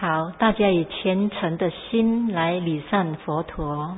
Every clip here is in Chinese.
好，大家以虔诚的心来礼赞佛陀。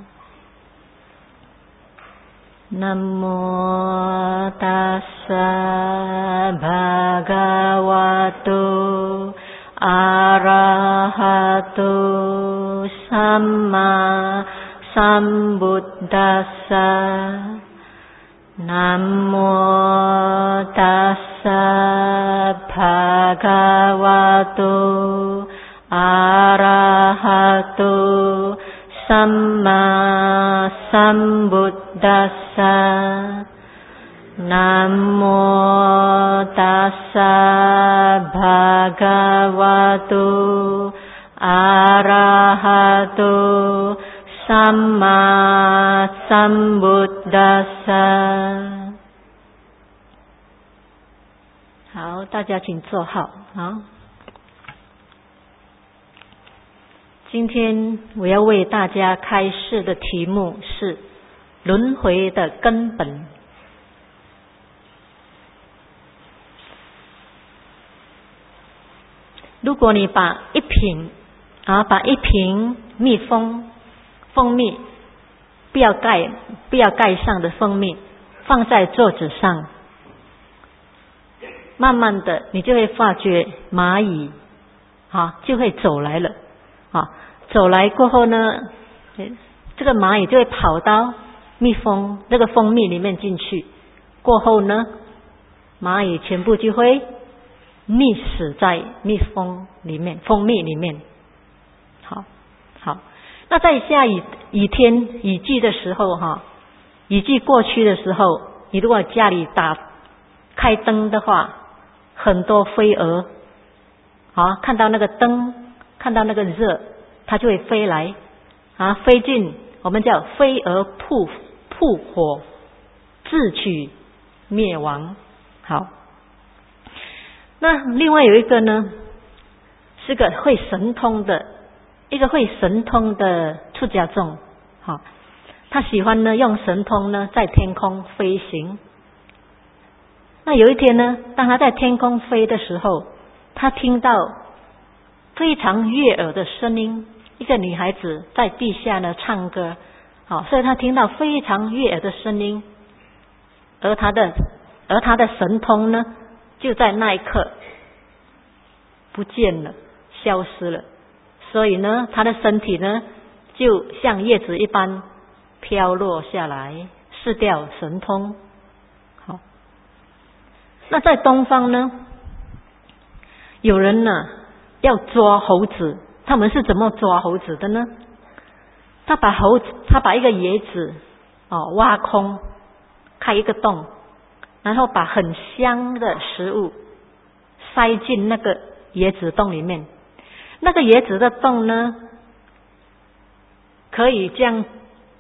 南无大萨巴嘎瓦多阿拉哈多萨玛萨布达萨。南无大萨巴嘎瓦多阿拉哈多萨玛萨布达萨。南无大萨巴嘎瓦多阿拉哈多萨玛萨布达萨。好，大家请坐好。好，今天我要为大家开示的题目是轮回的根本。如果你把一瓶蜂蜜不要盖上的蜂蜜放在桌子上，慢慢的你就会发觉蚂蚁就会走来了。走来过后呢，这个蚂蚁就会跑到这个蜂蜜里面进去，过后呢，蚂蚁全部就会溺死在蜂蜜里面。好，那在下雨季的时候雨季过去的时候，你如果家里打开灯的话，很多飞蛾看到那个灯，看到那个热，它就会飞来飞进，我们叫飞蛾扑火，自取灭亡。好，那另外有一个呢，是个会神通的出家众，他喜欢呢用神通呢在天空飞行。那有一天呢，当他在天空飞的时候，他听到非常悦耳的声音，一个女孩子在地下呢唱歌，所以他听到非常悦耳的声音，而他的神通呢就在那一刻不见了，消失了。所以呢，他的身体呢就像叶子一般飘落下来，失掉神通。好，那在东方呢，有人呢要抓猴子，他们是怎么抓猴子的呢？他把一个椰子挖空，开一个洞，然后把很香的食物塞进那个椰子洞里面。那个椰子的洞呢，可以这样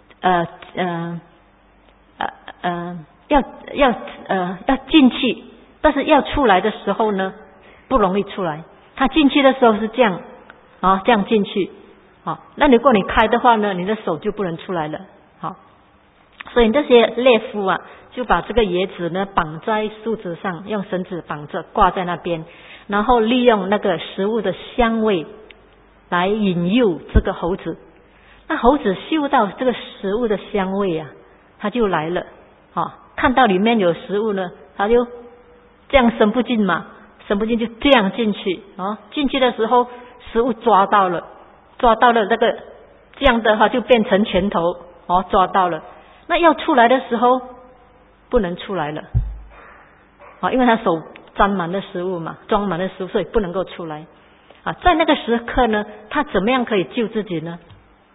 要进去，但是要出来的时候呢不容易出来。他进去的时候是这样这样进去那如果你开的话呢，你的手就不能出来了。所以这些猎夫就把这个椰子呢绑在树枝上，用绳子绑着挂在那边，然后利用那个食物的香味来引诱这个猴子。那猴子嗅到这个食物的香味它就来了看到里面有食物呢，它就这样伸不进就这样进去进去的时候食物抓到了这个，这样的话就变成拳头抓到了。那要出来的时候不能出来了因为他手沾满了食物嘛，装满了食物，所以不能够出来在那个时刻呢，他怎么样可以救自己呢？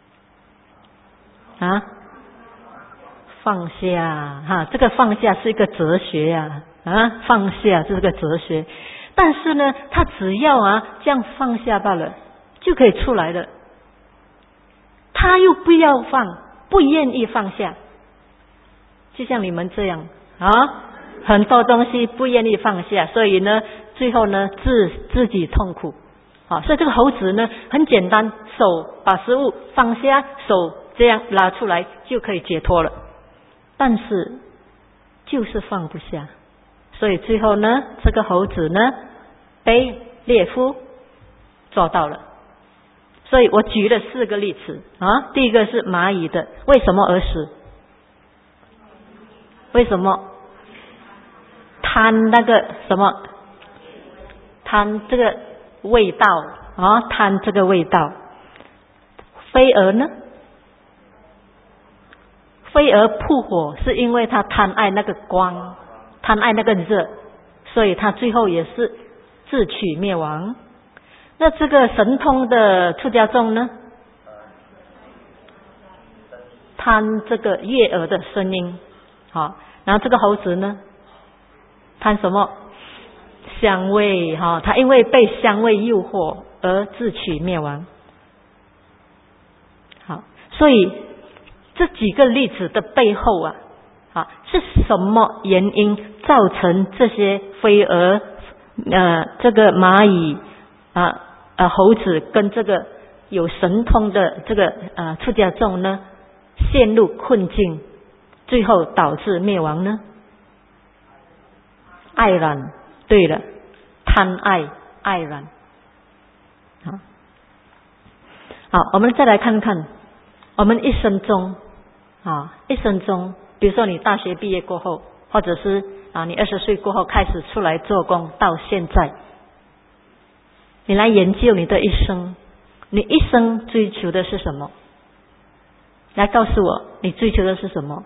放下这个放下是一个哲学放下这是个哲学。但是呢，他只要这样放下罢了，就可以出来了。他又不要不愿意放下，就像你们这样很多东西不愿意放下，所以呢，最后呢自己痛苦所以这个猴子呢很简单，手把食物放下，手这样拉出来就可以解脱了。但是就是放不下，所以最后呢，这个猴子呢被猎夫抓到了所以我举了4个例子啊。第一个是蚂蚁的，为什么而死？为什么？贪那个什么？贪这个味道啊，贪这个味道。飞蛾呢？飞蛾扑火是因为它贪爱那个光，贪爱那个热，所以它最后也是自取灭亡。那这个神通的出家众呢？贪这个悦耳的声音，好，然后这个猴子呢？贪什么？香味，哈，它因为被香味诱惑而自取灭亡。好，所以这几个例子的背后啊，是什么原因造成这些飞蛾、这个蚂蚁猴子跟这个有神通的这个出家众呢，陷入困境，最后导致灭亡呢？爱染，对了，贪爱，爱染。好，我们再来看看，我们一生中，比如说你大学毕业过后，或者是你20岁过后开始出来做工，到现在，你来研究你的一生，你一生追求的是什么？来告诉我，你追求的是什么？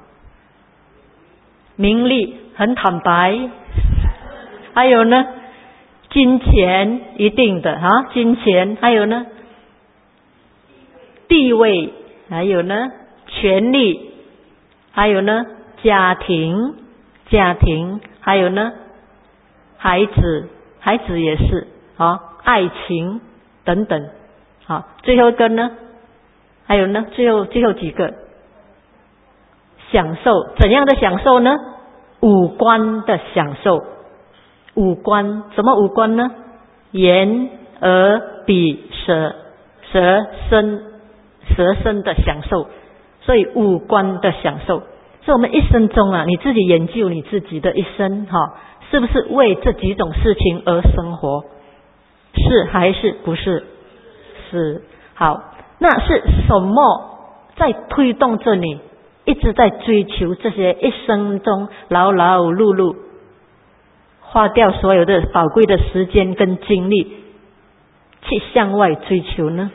名利，很坦白。还有呢，金钱，一定的金钱。还有呢，地位。还有呢，权力。还有呢，家庭。还有呢，孩子也是爱情等等。好，最后一个呢？还有呢，最后几个？享受，怎样的享受呢？五官的享受。五官，什么五官呢？眼、耳、鼻、舌身的享受。所以五官的享受。所以我们一生中你自己研究你自己的一生是不是为这几种事情而生活？是还是不是？是。好，那是什么在推动着你一直在追求这些，一生中劳劳碌碌，花掉所有的宝贵的时间跟精力去向外追求呢？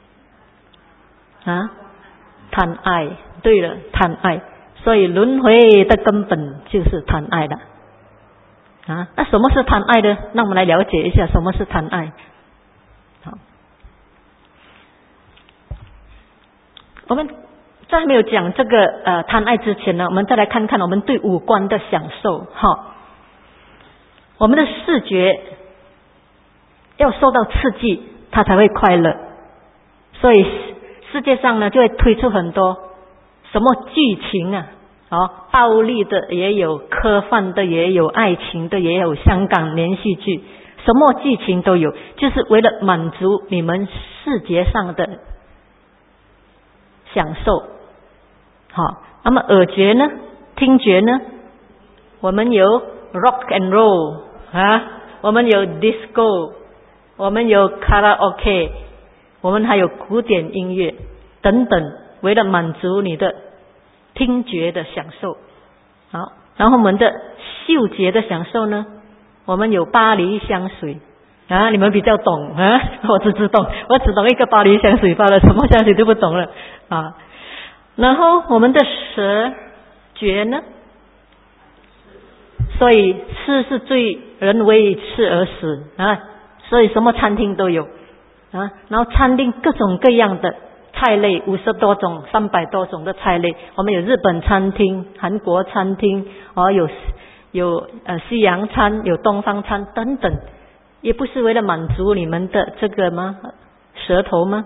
贪爱。对了，贪爱。所以轮回的根本就是贪爱的。那什么是贪爱呢？那我们来了解一下什么是贪爱。好，我们在没有讲这个贪爱之前呢，我们再来看看我们对五官的享受。我们的视觉要受到刺激，它才会快乐。所以世界上呢，就会推出很多什么剧情暴力的也有，科幻的也有，爱情的也有，香港连续剧，什么剧情都有，就是为了满足你们视觉上的享受。好，那么耳觉呢？听觉呢？我们有 rock and roll 我们有 disco， 我们有 karaoke， 我们还有古典音乐等等，为了满足你的听觉的享受。好，然后我们的嗅觉的享受呢？我们有巴黎香水你们比较懂我只懂一个巴黎香水罢了，什么香水都不懂了然后我们的舌觉呢？所以吃是最人为吃而死所以什么餐厅都有然后餐厅各种各样的菜类50多种300多种的菜类，我们有日本餐厅、韩国餐厅有西洋餐，有东方餐等等，也不是为了满足你们的这个吗？舌头吗？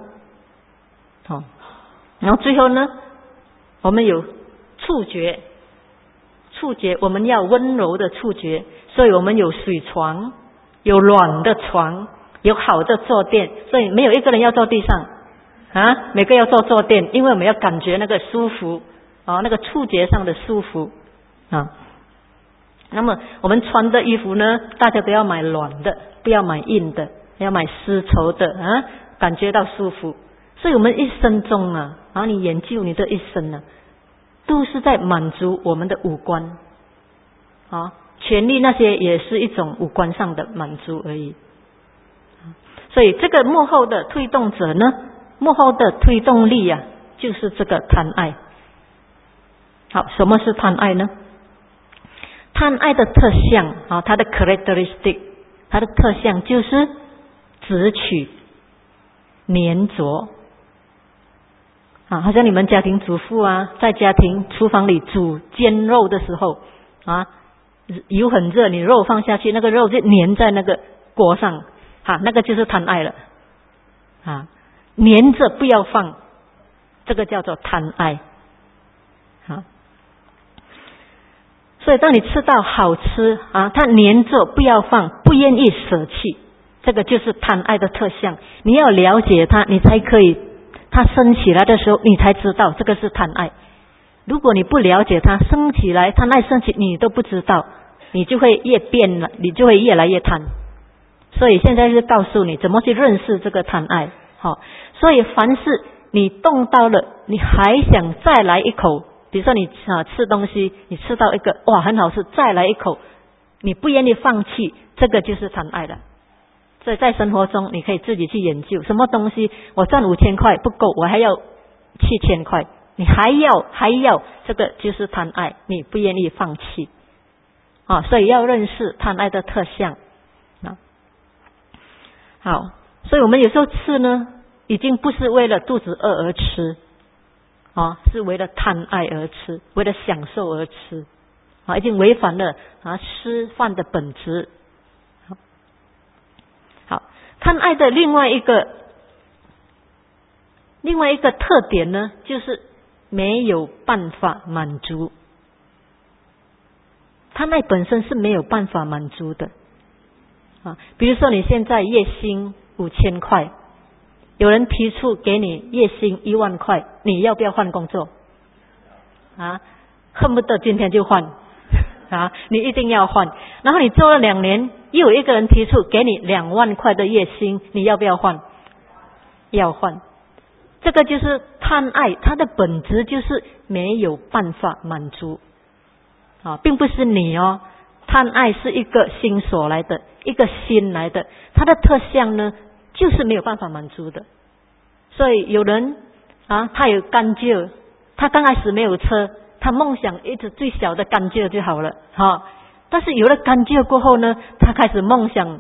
然后最后呢，我们有触觉，我们要温柔的触觉，所以我们有水床，有软的床，有好的坐垫，所以没有一个人要坐地上每个要坐垫，因为我们要感觉那个舒服那个触觉上的舒服那么我们穿的衣服呢，大家都要买软的，不要买硬的，要买丝绸的感觉到舒服。 所以我们一生中啊，你研究你的一生啊，都是在满足我们的五官啊，权力那些也是一种五官上的满足而已。所以这个幕后的推动者呢，幕后的推动力啊，就是这个贪爱。好，什么是贪爱呢？贪爱的特相啊，它的 characteristic， 它的特相就是执取、粘着啊，好像你们家庭主妇啊，在家庭厨房里煮煎肉的时候啊，油很热，你肉放下去，那个肉就粘在那个锅上啊，那个就是贪爱了啊，粘着不要放，这个叫做贪爱啊。所以当你吃到好吃啊，它粘着不要放，不愿意舍弃，这个就是贪爱的特相。你要了解它，你才可以，它升起来的时候你才知道这个是贪爱。如果你不了解它，升起来贪爱升起你都不知道，你就会越变了，你就会越来越贪。所以现在是告诉你怎么去认识这个贪爱。好，所以凡是你动到了，你还想再来一口，比如说你吃东西，你吃到一个哇很好吃，再来一口，你不愿意放弃，这个就是贪爱了。所以在生活中你可以自己去研究，什么东西我赚5000块不够，我还要7000块，你还要，这个就是贪爱，你不愿意放弃啊。所以要认识贪爱的特相啊。好，所以我们有时候吃呢，已经不是为了肚子饿而吃啊，是为了贪爱而吃，为了享受而吃啊，已经违反了吃饭的本质。好，贪爱的另外一个特点呢，就是没有办法满足。贪爱本身是没有办法满足的啊。比如说你现在月薪5000块，有人提出给你月薪1万块，你要不要换工作啊？恨不得今天就换啊，你一定要换。然后你做了2年，又有一个人提出给你2万块的月薪，你要不要换？要换。这个就是贪爱，它的本质就是没有办法满足啊，并不是你哦。贪爱是一个心所来的，一个心来的，它的特相呢，就是没有办法满足的。所以有人他有甘蔗，他刚开始没有车，他梦想一直最小的甘蔗就好了但是有了甘蔗过后呢，他开始梦想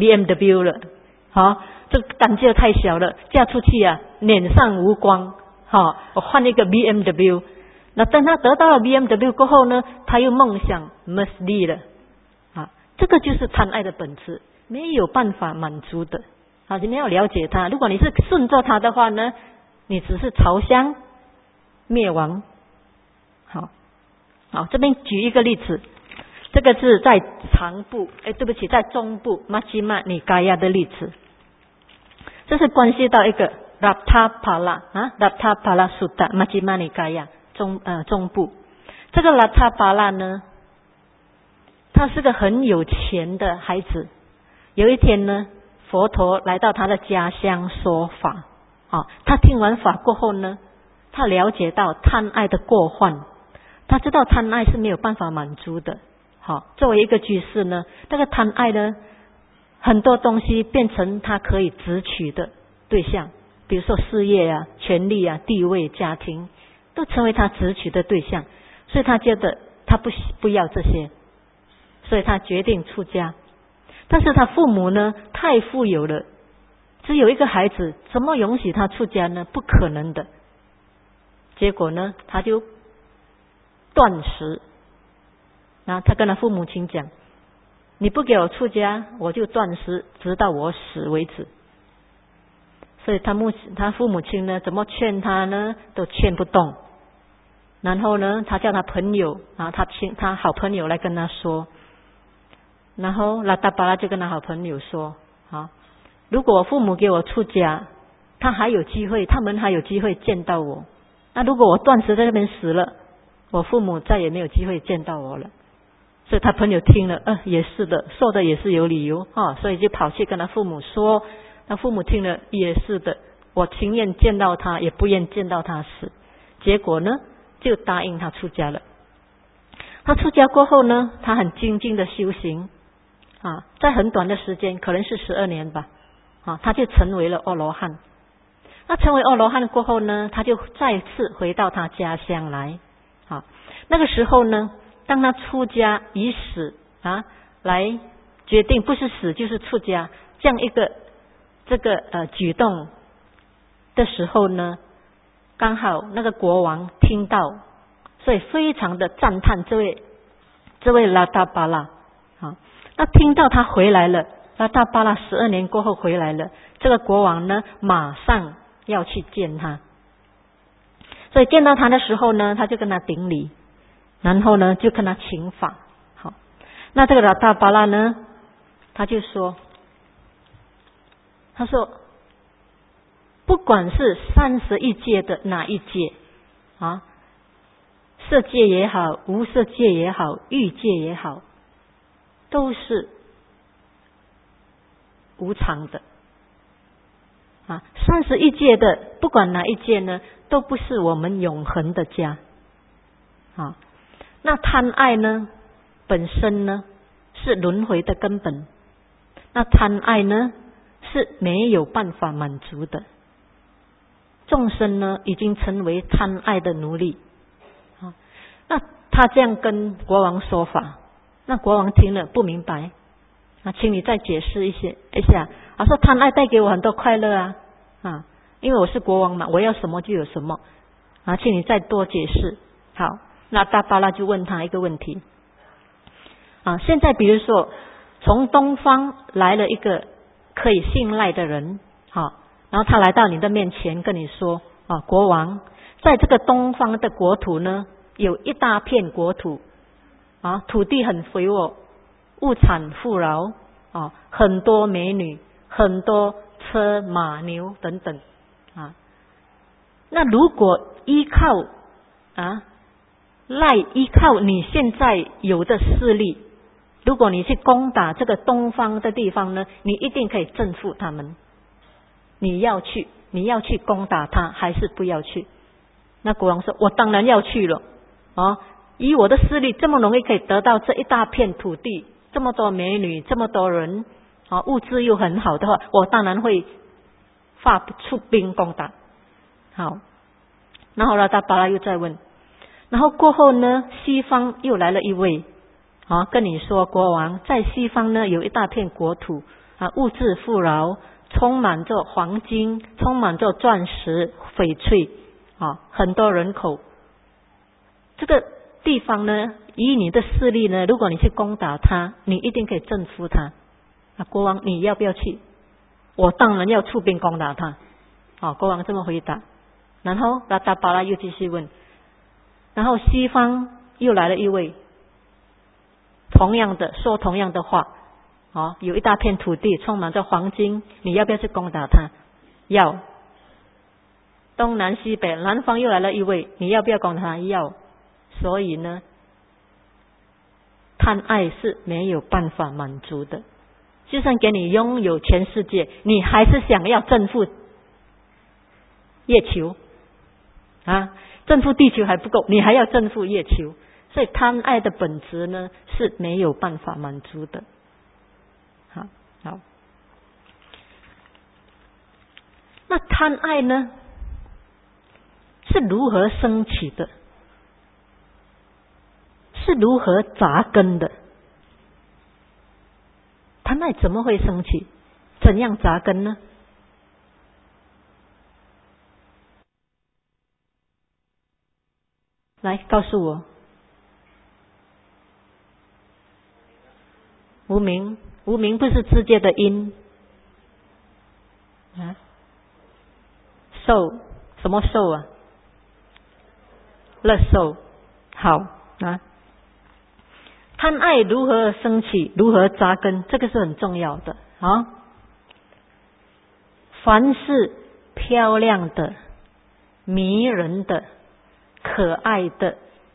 BMW 了这个甘蔗太小了，嫁出去脸上无光我换一个 BMW。那等他得到了 BMW 过后呢，他又梦想 Mercedes 了这个就是贪爱的本质，没有办法满足的你们要了解它。如果你是顺着它的话呢，你只是朝向灭亡。好，这边举一个例子，这个是在长部在中部 Majjhima Nikaya 的例子。这是关系到一个 Rattapala Rattapala Sutta Majjhima Nikaya 中部。这个 Rattapala 呢，他是个很有钱的孩子。有一天呢，佛陀来到他的家乡说法他听完法过后呢，他了解到贪爱的过患，他知道贪爱是没有办法满足的作为一个居士呢，这个贪爱呢，很多东西变成他可以执取的对象，比如说事业权力地位、家庭，都成为他执取的对象。所以他觉得他不要这些，所以他决定出家。但是他父母呢，太富有了，只有一个孩子，怎么容许他出家呢？不可能的。结果呢，他就断食。然后他跟他父母亲讲，你不给我出家，我就断食，直到我死为止。所以他父母亲呢，怎么劝他呢，都劝不动。然后呢，他叫他朋友他好朋友来跟他说。然后拉达巴拉就跟他好朋友说如果我父母给我出家，他们还有机会见到我。那如果我断食在那边死了，我父母再也没有机会见到我了。所以他朋友听了也是的，说的也是有理由所以就跑去跟他父母说。他父母听了也是的， 我情愿见到他，也不愿见到他死。结果呢，就答应他出家了。他出家过后呢，他很精进的修行啊，在很短的时间，可能是12年吧，啊，他就成为了阿罗汉。那成为阿罗汉过后呢，他就再次回到他家乡来。啊，那个时候呢，当他出家以死啊来决定，不是死就是出家这样一个举动的时候呢，刚好那个国王听到，所以非常的赞叹这位拉达巴拉啊。那听到他回来了，拉达巴拉12年过后回来了，这个国王呢马上要去见他，所以见到他的时候呢，他就跟他顶礼，然后呢就跟他请法。好，那这个拉达巴拉呢，他就说，不管是31界的哪一界啊，色界也好，无色界也好，欲界也好，都是无常的啊。31界的不管哪一界呢，都不是我们永恒的家啊。那贪爱呢，本身呢是轮回的根本，那贪爱呢是没有办法满足的。众生呢已经成为贪爱的奴隶啊。那他这样跟国王说法，那国王听了不明白啊，请你再解释一下。他说贪爱带给我很多快乐啊，因为我是国王嘛，我要什么就有什么啊，请你再多解释。好，那大巴拉就问他一个问题啊，现在比如说从东方来了一个可以信赖的人，好，然后他来到你的面前跟你说啊，国王，在这个东方的国土呢，有一大片国土啊，土地很肥沃，物产富饶啊，很多美女，很多车马牛等等啊。那如果依靠你现在有的势力，如果你去攻打这个东方的地方呢，你一定可以征服他们。你要去攻打他还是不要去？那国王说，我当然要去了啊！以我的势力这么容易可以得到这一大片土地，这么多美女，这么多人啊，物质又很好的话，我当然会出兵攻打。好，然后拉达巴拉又再问，然后过后呢，西方又来了一位啊，跟你说，国王，在西方呢有一大片国土啊，物质富饶，充满着黄金，充满着钻石、翡翠啊，很多人口。这个地方呢，以你的势力呢，如果你去攻打他，你一定可以征服他。啊，国王，你要不要去？我当然要出兵攻打他。啊，国王这么回答。然后拉达巴拉又继续问，然后西方又来了一位，说同样的话。哦，有一大片土地充满着黄金，你要不要去攻打他？要。东南西北，南方又来了一位，你要不要攻打他？要。所以呢，贪爱是没有办法满足的。就算给你拥有全世界，你还是想要征服月球啊，征服地球还不够，你还要征服月球。所以贪爱的本质呢是没有办法满足的。好，那贪爱呢是如何升起的？是如何扎根的？贪爱怎么会升起？怎样扎根呢？来告诉我。无明不是知界的因啊？受什么受啊？乐受。好啊。贪爱如何升起，如何扎根，这个是很重要的啊。凡是漂亮的、迷人的、可爱的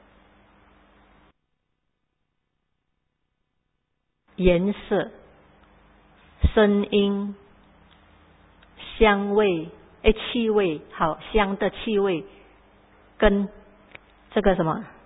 颜色、声音、香味、 气味好香的气味，跟这个什么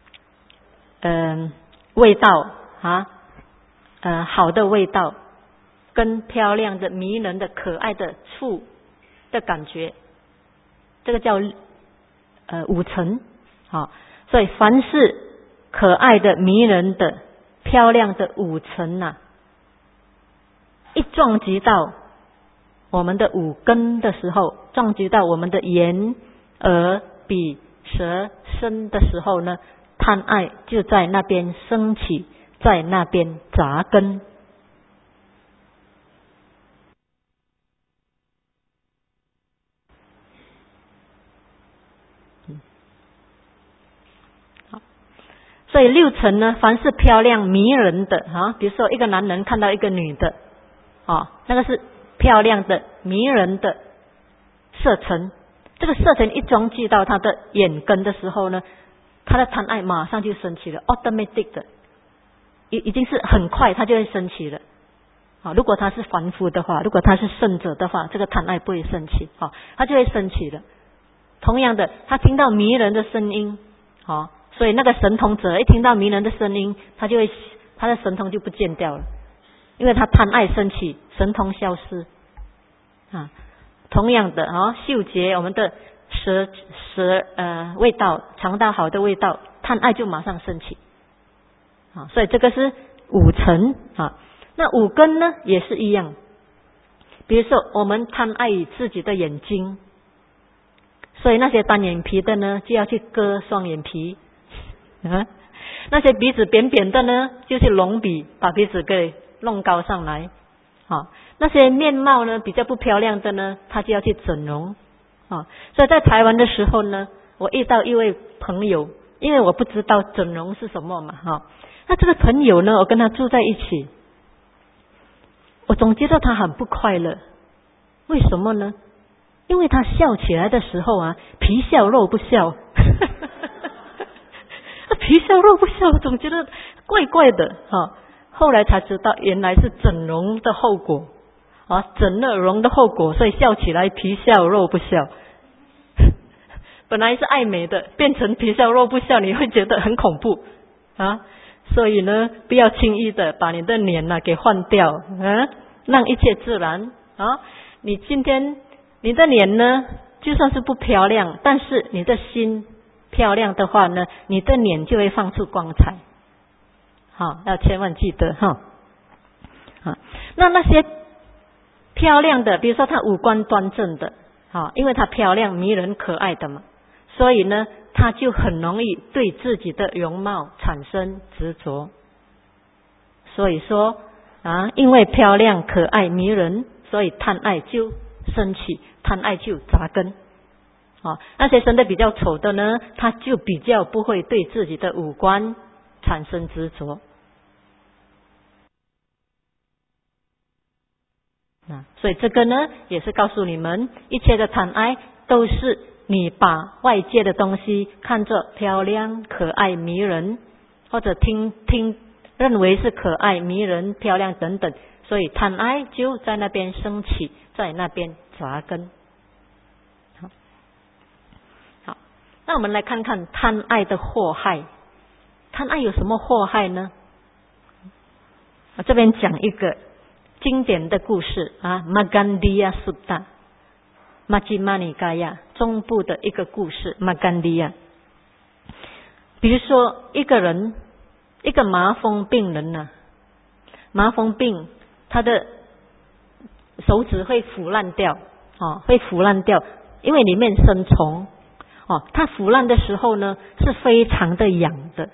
味道好的味道，跟漂亮的迷人的可爱的触的感觉，这个叫五尘。所以凡是可爱的迷人的漂亮的五尘一撞击到我们的五根的时候，撞击到我们的眼耳鼻舌身的时候呢，贪爱就在那边升起，在那边扎根。所以六尘呢，凡是漂亮迷人的比如说一个男人看到一个女的那个是漂亮的迷人的色尘，这个色尘一撞击到他的眼根的时候呢，他的贪爱马上就升起了 automatic 的，已经是很快他就会升起了如果他是凡夫的话，如果他是圣者的话，这个贪爱不会升起他就会升起了。同样的，他听到迷人的声音所以那个神通者一听到迷人的声音，他的神通就不见掉了，因为他贪爱升起，神通消失同样的嗅觉，我们的舌味道尝到好的味道，贪爱就马上升起所以这个是五尘那五根呢也是一样，比如说我们贪爱自己的眼睛，所以那些单眼皮的呢就要去割双眼皮那些鼻子扁扁的呢就去隆鼻，把鼻子给弄高上来那些面貌呢比较不漂亮的呢，他就要去整容所以在台湾的时候呢，我遇到一位朋友，因为我不知道整容是什么嘛那这个朋友呢，我跟他住在一起，我总觉得他很不快乐。为什么呢？因为他笑起来的时候皮笑肉不笑皮笑肉不笑，总觉得怪怪的后来才知道原来是整容的后果整了容的后果，所以笑起来皮笑肉不笑本来是爱美的，变成皮笑肉不笑，你会觉得很恐怖所以呢，不要轻易的把你的脸给换掉让一切自然你今天你的脸呢就算是不漂亮，但是你的心漂亮的话呢，你的脸就会放出光彩要千万记得那些漂亮的，比如说她五官端正的因为她漂亮迷人可爱的嘛，所以呢她就很容易对自己的容貌产生执着。所以说因为漂亮可爱迷人，所以贪爱就升起，贪爱就扎根那些生得比较丑的呢，他就比较不会对自己的五官产生执着所以这个呢也是告诉你们，一切的贪爱都是你把外界的东西看作漂亮可爱迷人，或者听认为是可爱迷人漂亮等等，所以贪爱就在那边升起，在那边扎根好，那我们来看看贪爱的祸害。贪爱有什么祸害呢？我这边讲一个经典的故事Magandiya Sutta Majjhima Nikaya 中部的一个故事。Magandiya， 比如说一个麻风病人麻风病他的手指会腐烂掉会腐烂掉，因为里面生虫它腐烂的时候呢是非常的痒的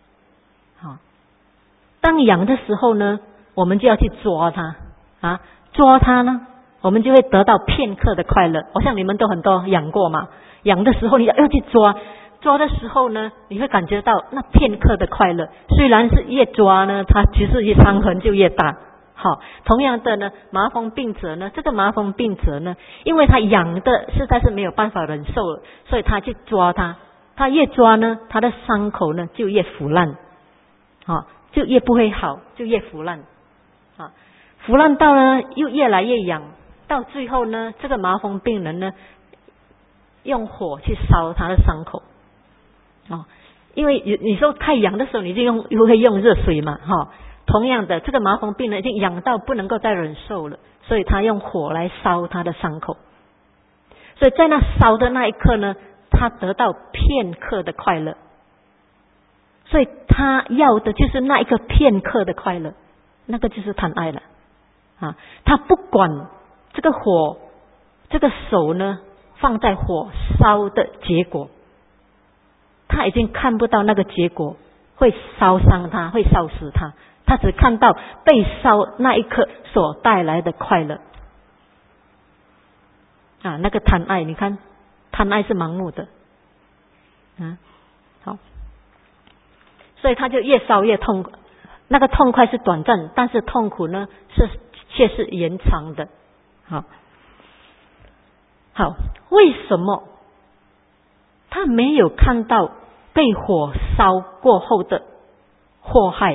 当痒的时候呢，我们就要去抓它抓它呢，我们就会得到片刻的快乐。我想你们都很多痒过嘛，痒的时候你要去抓的时候呢，你会感觉到那片刻的快乐。虽然是越抓呢，它其实伤痕就越大同样的呢，麻风病者呢，这个麻风病者呢，因为他痒的实在是没有办法忍受了，所以他去抓它，他越抓呢，他的伤口呢就越腐烂就越不会好，就越腐烂腐烂到呢又越来越痒， 到最后呢，这个麻风病人呢，用火去烧他的伤口，因为你说太痒的时候，你就会用热水嘛，同样的，这个麻风病人已经痒到不能够再忍受了，所以他用火来烧他的伤口。所以在那烧的那一刻呢，他得到片刻的快乐。所以他要的就是那一个片刻的快乐，那个就是贪爱了他不管这个火，这个手呢放在火烧的结果，他已经看不到那个结果会烧伤他，会烧死他，他只看到被烧那一刻所带来的快乐那个贪爱，你看贪爱是盲目的好，所以他就越烧越痛苦，那个痛快是短暂，但是痛苦呢却是延长的。好，为什么他没有看到被火烧过后的祸害？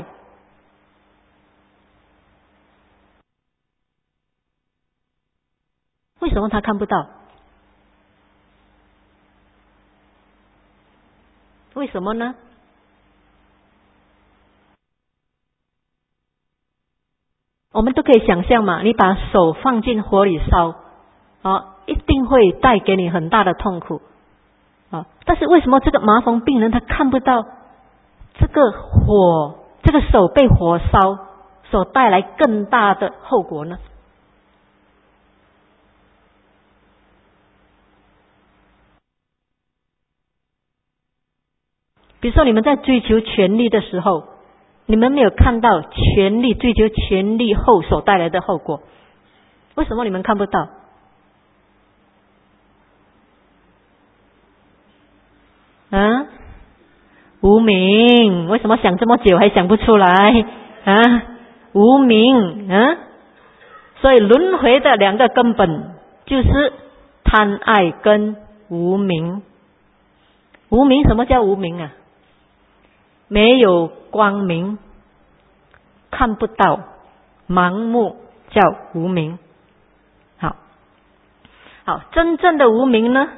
为什么他看不到？为什么呢？我们都可以想象嘛，你把手放进火里烧一定会带给你很大的痛苦但是为什么这个麻风病人他看不到这个火，这个手被火烧所带来更大的后果呢？比如说你们在追求权力的时候，你们没有看到权力，追求权力后所带来的后果，为什么你们看不到？无明，为什么想这么久还想不出来无明所以轮回的两个根本就是贪爱跟无明。无明，什么叫无明没有光明，看不到，盲目叫无明。好，真正的无明呢，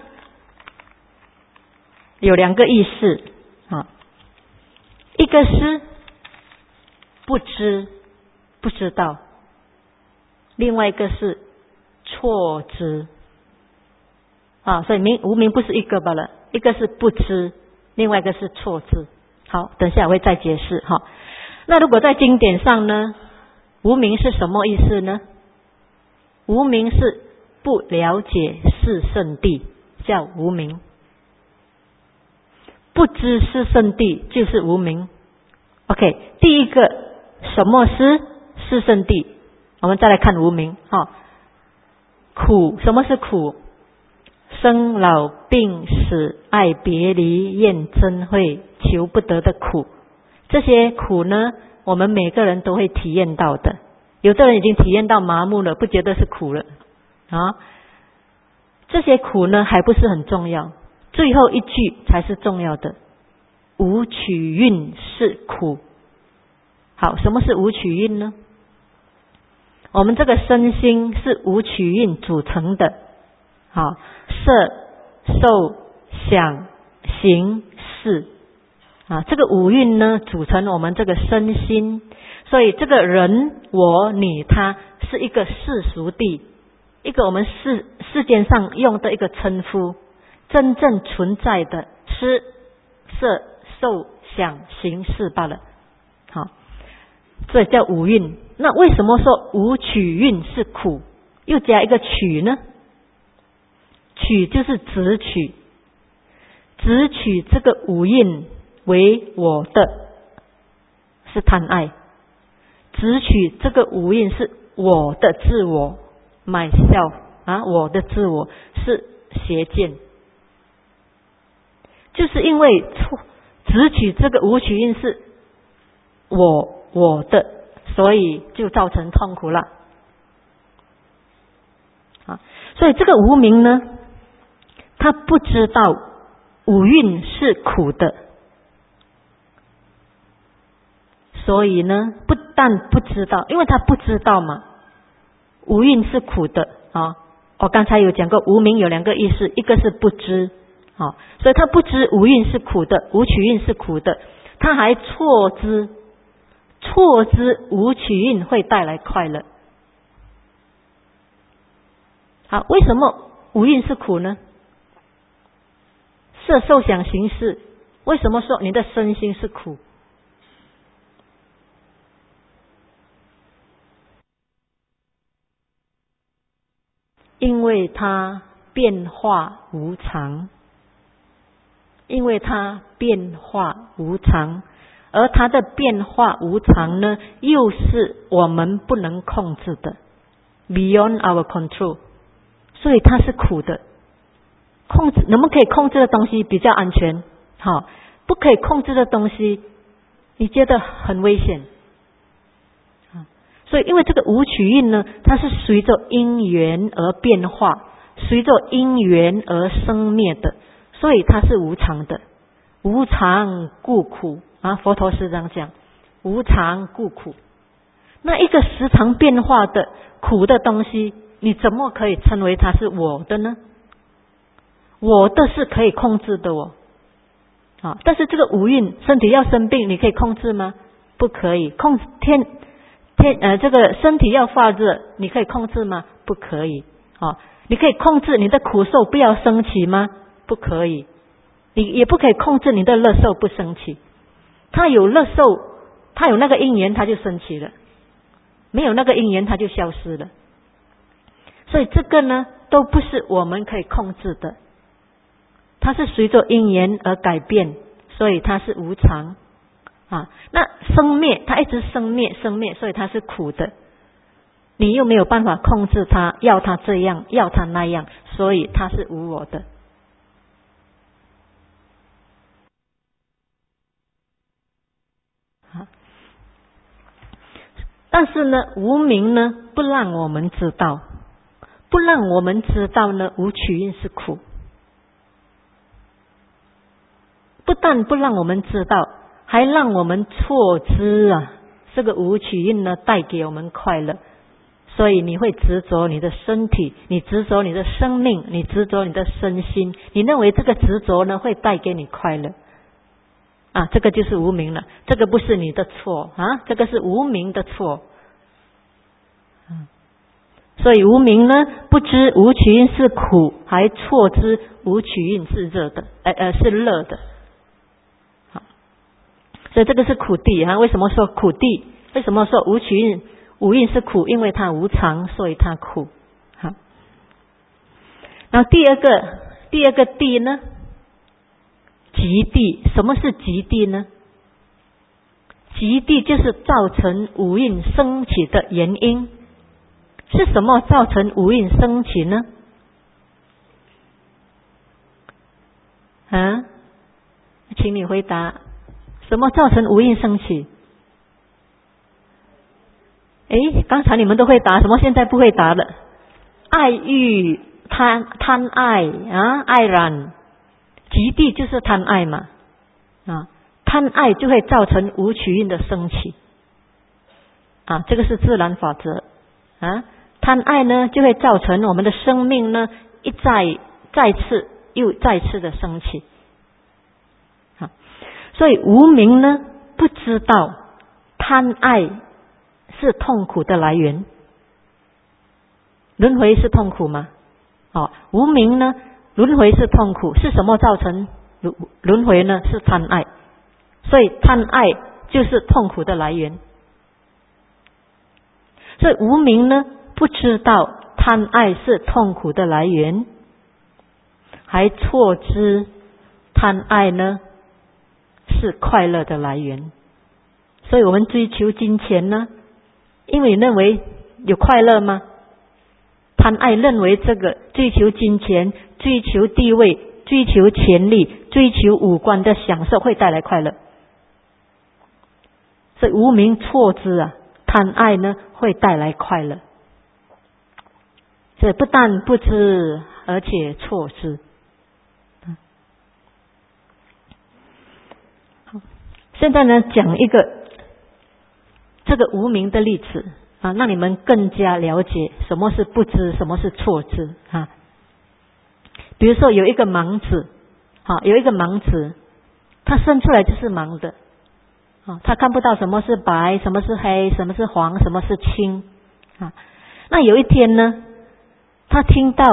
有两个意思一个是不知，不知道，另外一个是错知所以无明不是一个罢了，一个是不知，另外一个是错知。好，等下我会再解释那如果在经典上呢，无明是什么意思呢？无明是不了解四圣谛，叫无明。不知是圣谛就是无明。OK， 第一个什么是四圣谛？我们再来看无明苦，什么是苦？生老病死、爱别离、怨憎会、求不得的苦，这些苦呢，我们每个人都会体验到的。有的人已经体验到麻木了，不觉得是苦了这些苦呢还不是很重要，最后一句才是重要的。无取运是苦。好，什么是无取运呢？我们这个身心是无取运组成的色、受、想、行、识这个五蕴呢组成我们这个身心。所以这个人、我、你、他是一个世俗谛，一个我们世间上用的一个称呼，真正存在的是色、受、想、行、识罢了。这叫五蕴。那为什么说无取运是苦，又加一个取呢？取就是执取，执取这个五蕴为我的是贪爱，执取这个五蕴是我的自我 myself 我的自我是邪见。就是因为执取这个无取运是我的，所以就造成痛苦了所以这个无明呢，他不知道五蕴是苦的，所以呢不但不知道，因为他不知道嘛，五蕴是苦的我刚才有讲过，无明有两个意思，一个是不知，所以他不知无蕴是苦的，无取蕴是苦的，他还错知无取蕴会带来快乐。好，为什么无蕴是苦呢？色受想行识，为什么说你的身心是苦？因为它变化无常，而它的变化无常呢，又是我们不能控制的 ，beyond our control， 所以它是苦的。能不能可以控制的东西比较安全，不可以控制的东西，你觉得很危险。所以因为这个无取蕴呢，它是随着因缘而变化，随着因缘而生灭的，所以它是无常的。无常故苦佛陀是这样讲，无常故苦。那一个时常变化的苦的东西，你怎么可以称为它是我的呢？我的是可以控制的但是这个无蕴，身体要生病，你可以控制吗？不可以。这个身体要发热，你可以控制吗？不可以。你可以控制你的苦受不要升起吗？不可以。你也不可以控制你的乐受不升起。它有乐受，它有那个因缘，它就升起了；没有那个因缘，它就消失了。所以这个呢，都不是我们可以控制的，它是随着因缘而改变，所以它是无常。那生灭，它一直生灭，所以它是苦的。你又没有办法控制它，要它这样，要它那样，所以它是无我的。但是呢，无明呢，不让我们知道呢，无取蕴是苦。不但不让我们知道，还让我们错知这个无取蕴呢带给我们快乐，所以你会执着你的身体，你执着你的生命，你执着你的身心，你认为这个执着呢会带给你快乐这个就是无明了。这个不是你的错这个是无明的错。所以无明呢，不知无取蕴是苦，还错知无取蕴是热的，是乐的。所以这个是苦地为什么说苦地？为什么说无取蕴无蕴是苦？因为它无常，所以它苦。然后第二个地呢，极地。什么是极地呢？极地就是造成无蕴升起的原因。是什么造成无蕴升起呢？请你回答，什么造成无蕴升起？刚才你们都会答，什么现在不会答了？爱欲贪爱爱染，极地就是贪爱嘛贪爱就会造成无取蕴的升起这个是自然法则贪爱呢就会造成我们的生命呢再次的升起所以无明呢不知道贪爱是痛苦的来源。轮回是痛苦吗？无明呢，轮回是痛苦，是什么造成轮回呢？是贪爱。所以贪爱就是痛苦的来源。所以无明呢不知道贪爱是痛苦的来源，还错知贪爱呢是快乐的来源。所以我们追求金钱呢，因为认为有快乐吗？贪爱认为这个追求金钱、追求地位、追求权力、追求五官的享受会带来快乐。所以无明错知贪爱呢会带来快乐。所以不但不知，而且错知。现在呢讲一个这个无明的例子让你们更加了解什么是不知，什么是错知啊。比如说有一个盲子，他生出来就是盲的，他看不到什么是白，什么是黑，什么是黄，什么是青啊。那有一天呢，他听到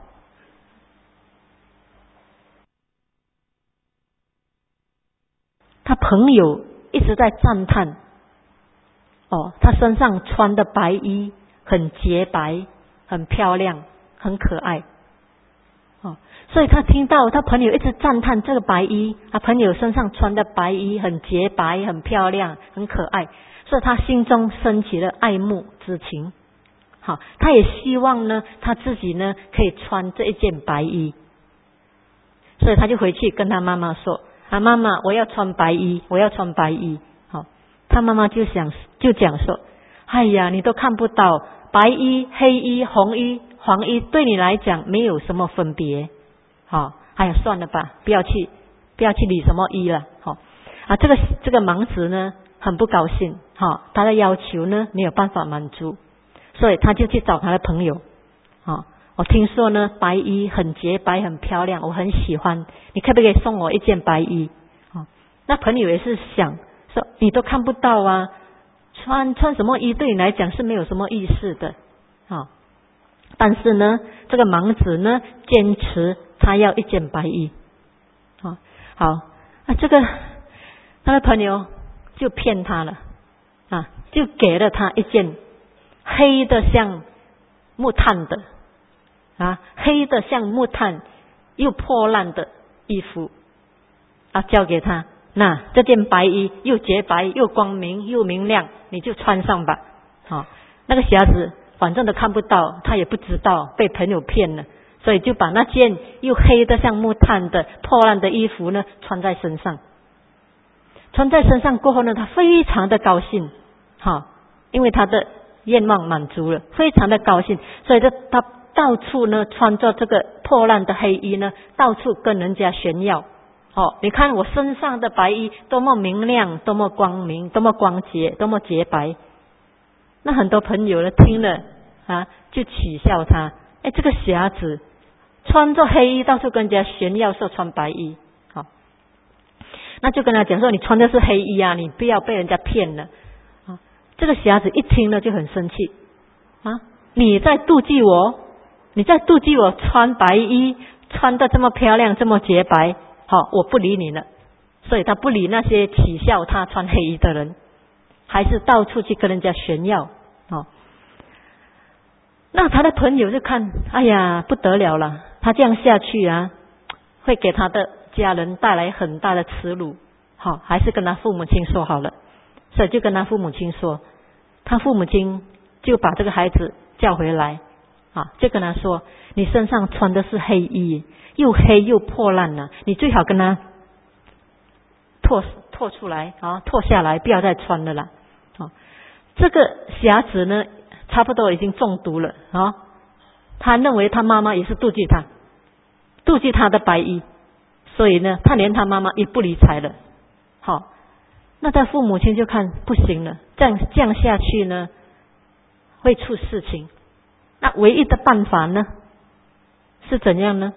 他朋友一直在赞叹，他身上穿的白衣很洁白，很漂亮，很可爱。所以他听到他朋友一直赞叹这个白衣，他朋友身上穿的白衣很洁白，很漂亮，很可爱，所以他心中升起了爱慕之情。他也希望呢，他自己呢可以穿这一件白衣，所以他就回去跟他妈妈说：“妈妈，我要穿白衣，我要穿白衣。”他妈妈就讲说：“哎呀，你都看不到白衣、黑衣、红衣、黄衣，对你来讲没有什么分别。哎呀，算了吧，不要去理什么衣了。”这个盲子呢很不高兴，他的要求呢没有办法满足，所以他就去找他的朋友。我听说呢白衣很洁白很漂亮，我很喜欢，你可不可以送我一件白衣？那朋友也是想说，你都看不到啊，穿什么衣对你来讲是没有什么意思的。但是呢这个盲子呢坚持他要一件白衣。这个他的朋友就骗他了，就给了他一件黑的像木炭的，黑的像木炭又破烂的衣服，交给他，那这件白衣又洁白又光明又明亮，你就穿上吧。那个小子反正都看不到，他也不知道被朋友骗了，所以就把那件又黑的像木炭的破烂的衣服呢穿在身上。穿在身上过后呢，他非常的高兴，因为他的愿望满足了，非常的高兴，所以他到处呢穿着这个破烂的黑衣呢，到处跟人家炫耀。你看我身上的白衣多么明亮，多么光明，多么光洁，多么洁白。那很多朋友呢听了就取笑他，这个瞎子穿着黑衣到处跟人家炫耀说穿白衣。那就跟他讲说，你穿的是黑衣你不要被人家骗了。这个瞎子一听呢就很生气，你在妒忌我，你在妒忌我穿白衣穿得这么漂亮这么洁白，我不理你了。所以他不理那些取笑他穿黑衣的人，还是到处去跟人家炫耀。那他的朋友就看，哎呀不得了了，他这样下去会给他的家人带来很大的耻辱，还是跟他父母亲说好了。所以就跟他父母亲说，他父母亲就把这个孩子叫回来，就跟他说，你身上穿的是黑衣，又黑又破烂了，你最好跟他脱出来，脱下来，不要再穿了啦。这个瞎子呢差不多已经中毒了，他认为他妈妈也是妒忌他的白衣，所以呢他连他妈妈也不理睬了。那他父母亲就看不行了，这样下去呢会出事情。那唯一的办法呢是怎样呢？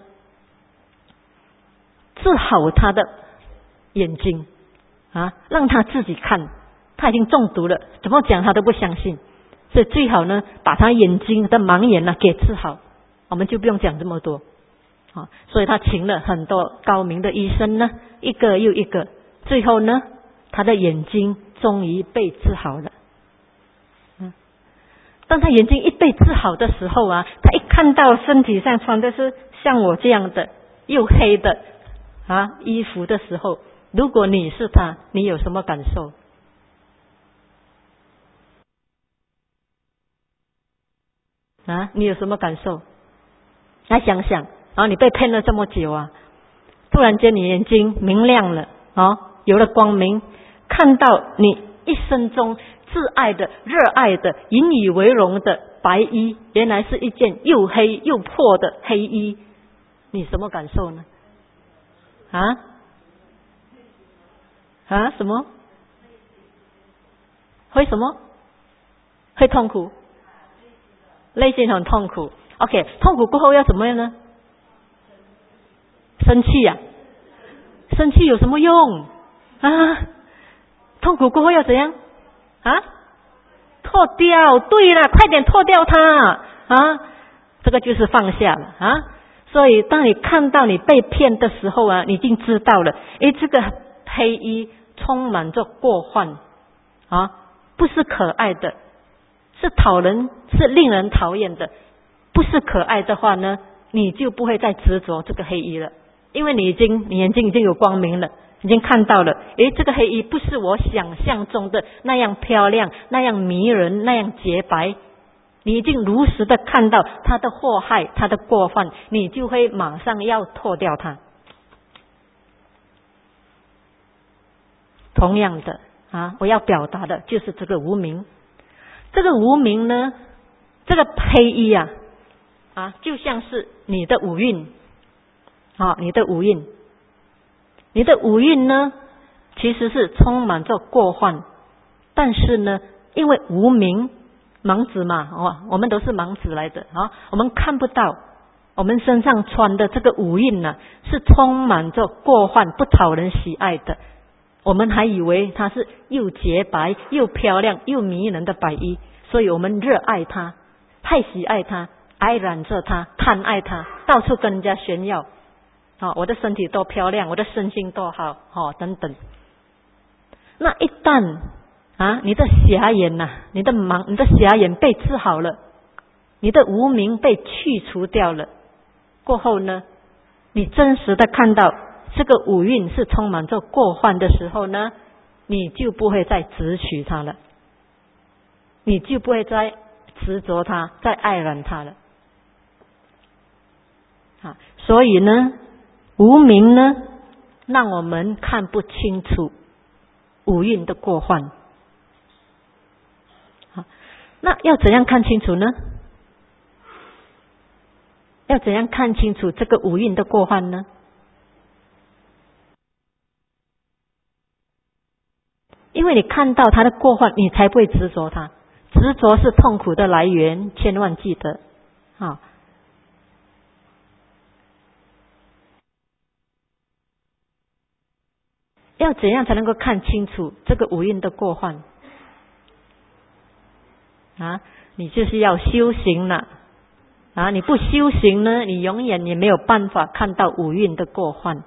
治好他的眼睛让他自己看，他已经中毒了，怎么讲他都不相信，所以最好呢把他眼睛的盲眼给治好，我们就不用讲这么多。所以他请了很多高明的医生呢，一个又一个，最后呢他的眼睛终于被治好了。当他眼睛一被治好的时候他一看到身体上穿的是像我这样的又黑的衣服的时候，如果你是他，你有什么感受？你有什么感受？来想想你被骗了这么久突然间你眼睛明亮了有了光明，看到你一生中挚爱的、热爱的、引以为荣的白衣，原来是一件又黑又破的黑衣，你什么感受呢？什么？会什么？ 会痛苦，内心很痛苦。OK， 痛苦过后要怎么样呢？生气呀、生气有什么用啊？痛苦过后要怎样啊？脱掉，对了，快点脱掉它啊！这个就是放下了啊。所以当你看到你被骗的时候啊，你已经知道了，诶，这个黑衣充满着过患啊，不是可爱的，是是令人讨厌的。不是可爱的话呢，你就不会再执着这个黑衣了，因为你眼睛已经有光明了，已经看到了，诶，这个黑衣不是我想象中的那样漂亮，那样迷人，那样洁白。你已经如实的看到他的祸害，他的过犯，你就会马上要脱掉它。同样的啊，我要表达的就是这个无明。这个无明呢，这个黑衣啊，就像是你的五蕴啊，你的五蕴，你的五蕴呢，其实是充满着过患，但是呢，因为无明。盲子嘛，我们都是盲子来的啊，我们看不到我们身上穿的这个五蕴呢，是充满着过患，不讨人喜爱的。我们还以为它是又洁白又漂亮又迷人的白衣，所以我们热爱它，太喜爱它，爱染着它，贪爱它，到处跟人家炫耀我的身体多漂亮，我的身心多好等等。那一旦你的瞎眼你的瞎眼被治好了，你的无明被去除掉了，过后呢，你真实的看到这个五蕴是充满着过患的时候呢，你就不会再执取它了，你就不会再执着它，再爱染它了。所以呢，无明呢，让我们看不清楚五蕴的过患。那要怎样看清楚呢？要怎样看清楚这个五蕴的过患呢？因为你看到它的过患，你才不会执着它。执着是痛苦的来源，千万记得要怎样才能够看清楚这个五蕴的过患你就是要修行了你不修行呢，你永远也没有办法看到五蕴的过患。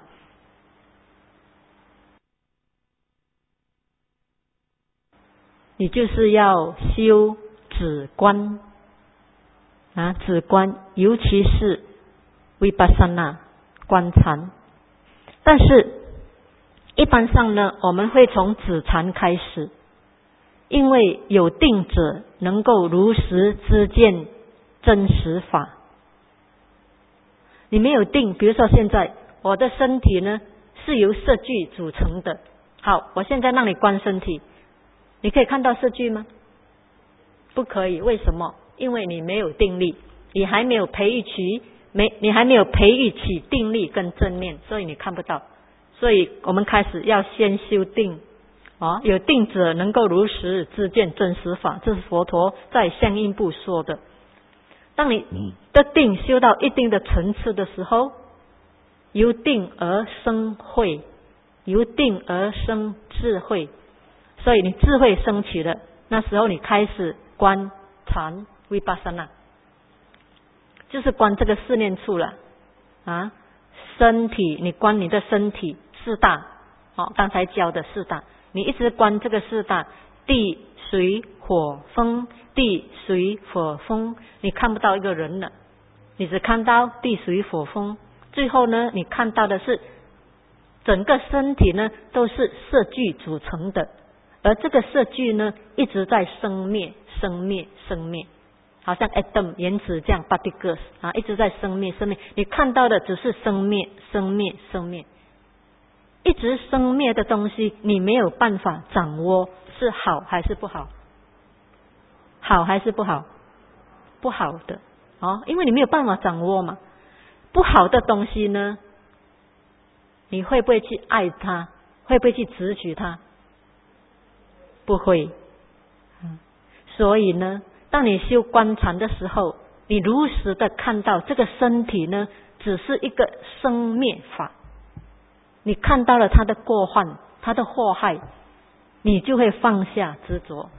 你就是要修止观止观，尤其是Vipassana观禅。但是一般上呢，我们会从止禅开始，因为有定者能够如实知见真实法。你没有定，比如说现在我的身体呢是由色聚组成的，好，我现在让你观身体，你可以看到色聚吗？不可以，为什么？因为你没有定力，你还没有培育起定力跟正念，所以你看不到。所以我们开始要先修定有定者能够如实知见真实法，这是佛陀在相应部说的。当你的定修到一定的层次的时候，由定而生慧，由定而生智慧，所以你智慧升起了，那时候你开始观禅Vipassana，就是观这个四念处了身体，你观你的身体四大刚才教的四大，你一直观这个四大，地水火风，地水火风，你看不到一个人了，你只看到地水火风，最后呢，你看到的是整个身体呢都是色聚组成的，而这个色聚呢一直在生灭，好像 atom 原子这样 particles 一直在生灭，你看到的只是生灭，一直生灭的东西，你没有办法掌握是好还是不好，好还是不好，不好的因为你没有办法掌握嘛。不好的东西呢，你会不会去爱它？会不会去执取它？不会。 所以呢，当你修观禅的时候，你如实的看到这个身体呢，只是一个生灭法，你看到了它的过患，它的祸害，你就会放下执着。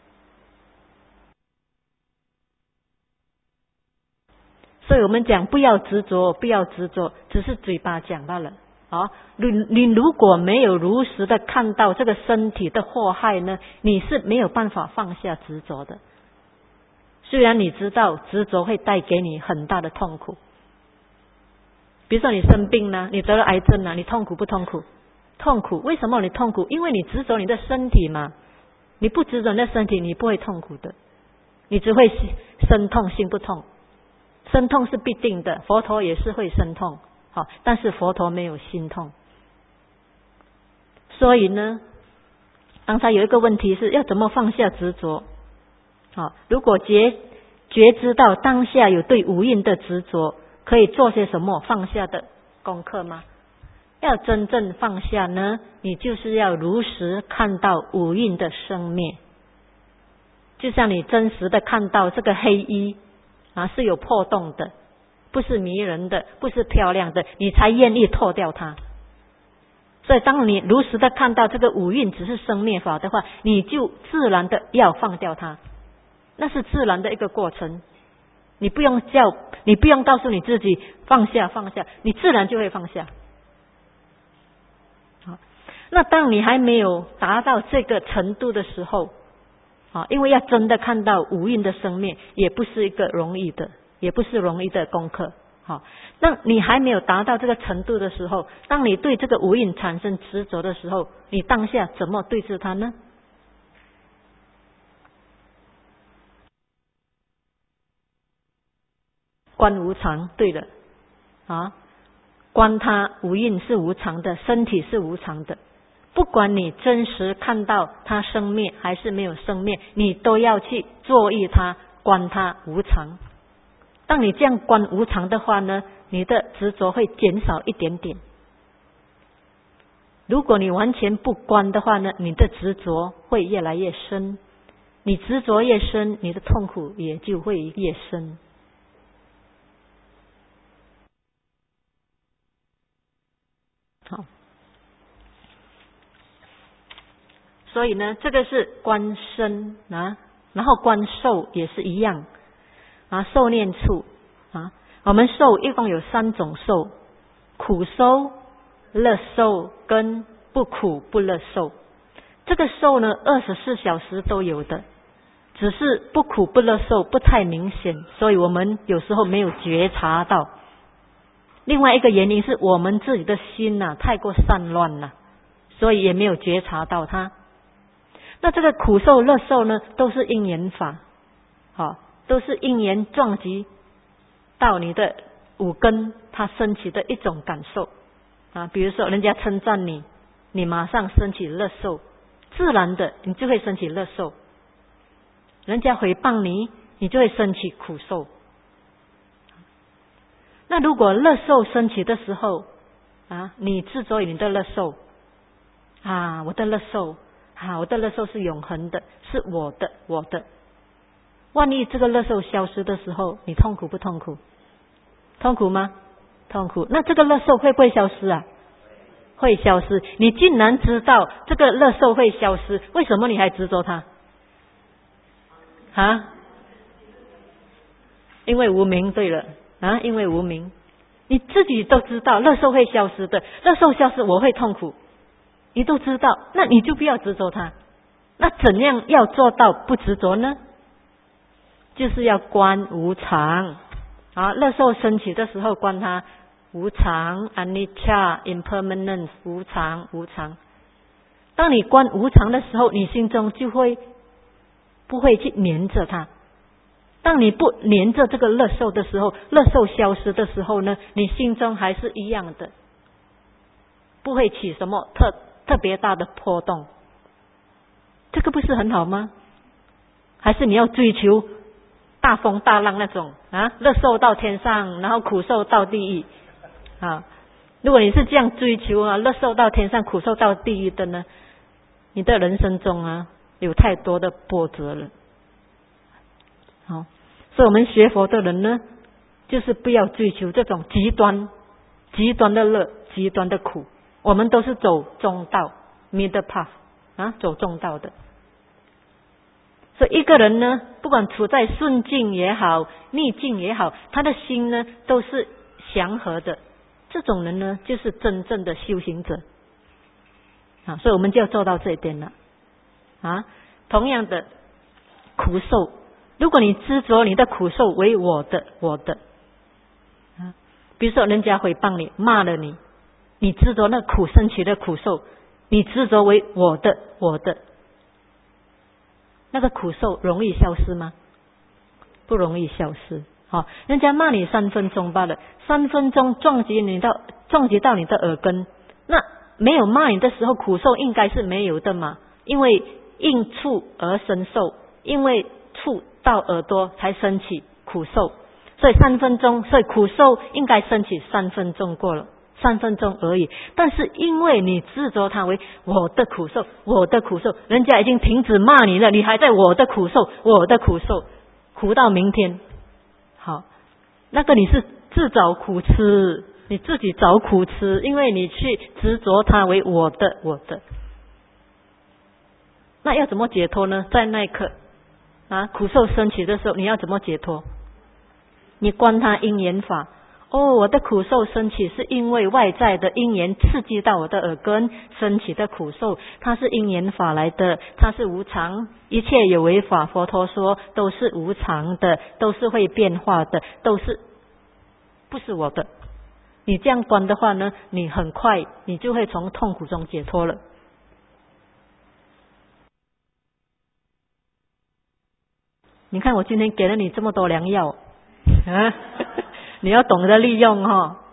所以我们讲不要执着，不要执着，只是嘴巴讲罢了。你如果没有如实的看到这个身体的祸害呢，你是没有办法放下执着的。虽然你知道执着会带给你很大的痛苦，比如说你生病呢，你得了癌症呢，你痛苦不痛苦？痛苦。为什么你痛苦？因为你执着你的身体嘛。你不执着你的身体，你不会痛苦的，你只会身痛心不痛。身痛是必定的，佛陀也是会身痛，但是佛陀没有心痛。所以呢，刚才有一个问题是要怎么放下执着。如果觉知到当下有对五蕴的执着，可以做些什么放下的功课吗？要真正放下呢，你就是要如实看到五蕴的生灭。就像你真实的看到这个黑衣是有破洞的，不是迷人的，不是漂亮的，你才愿意脱掉它。所以当你如实的看到这个五蕴只是生灭法的话，你就自然的要放掉它，那是自然的一个过程。你不用告诉你自己放下放下，你自然就会放下。那当你还没有达到这个程度的时候，因为要真的看到五蕴的生灭，也不是容易的功课。那你还没有达到这个程度的时候，当你对这个五蕴产生执着的时候，你当下怎么对治它呢？观无常，对了，观它五蕴是无常的，身体是无常的。不管你真实看到它生灭还是没有生灭，你都要去作意它，观它无常。当你这样观无常的话呢，你的执着会减少一点点。如果你完全不观的话呢，你的执着会越来越深，你执着越深，你的痛苦也就会越深。好，所以呢，这个是观身然后观受也是一样受念处我们受一共有3种受，苦受、乐受跟不苦不乐受。这个受呢，24小时都有的，只是不苦不乐受不太明显，所以我们有时候没有觉察到。另外一个原因是我们自己的心太过散乱了，所以也没有觉察到它。那这个苦受乐受呢，都是因缘法，都是因缘撞击到你的五根，它升起的一种感受比如说人家称赞你，你马上升起乐受，自然的你就会升起乐受。人家诽谤你，你就会升起苦受。那如果乐受升起的时候你执着于你的乐受我的乐受我的乐受是永恒的，是我的。万一这个乐受消失的时候，你痛苦不痛苦？痛苦吗？痛苦。那这个乐受会不会消失会消失。你竟然知道这个乐受会消失，为什么你还执着它因为无明。对了因为无明。你自己都知道乐受会消失的，乐受消失我会痛苦，你都知道，那你就不要执着它。那怎样要做到不执着呢？就是要观无常乐受升起的时候观它无常 anicca impermanence 无常。当你观无常的时候，你心中就会不会去黏着它。当你不黏着这个乐受的时候，乐受消失的时候呢，你心中还是一样的，不会起什么特别大的波动。这个不是很好吗？还是你要追求大风大浪那种乐受到天上，然后苦受到地狱如果你是这样追求乐受到天上，苦受到地狱的呢，你的人生中有太多的波折了。 好，所以我们学佛的人呢，就是不要追求这种极端的乐，极端的苦，我们都是走中道 middle path 走中道的。所以一个人呢，不管处在顺境也好，逆境也好，他的心呢都是祥和的，这种人呢就是真正的修行者所以我们就要做到这一点了同样的苦受，如果你执着你的苦受为我的比如说人家诽谤你，骂了你，你执着那苦生起的苦受，你执着为我的，那个苦受容易消失吗？不容易消失。人家骂你3分钟罢了，3分钟撞击到你的耳根，那没有骂你的时候苦受应该是没有的嘛，因为应触而生受，因为触到耳朵才升起苦受，所以3分钟，所以苦受应该升起3分钟过了，3分钟而已。但是因为你执着它为我的苦受，人家已经停止骂你了，你还在我的苦受，苦到明天。好，那个你是自找苦吃，你自己找苦吃，因为你去执着它为我的。那要怎么解脱呢？在那一刻苦受升起的时候，你要怎么解脱？你观它因缘法。我的苦受升起是因为外在的因缘刺激到我的耳根升起的苦受，它是因缘法来的，它是无常，一切有为法，佛陀说都是无常的，都是会变化的，不是我的。你这样观的话呢，你很快你就会从痛苦中解脱了。你看我今天给了你这么多良药你要懂得利用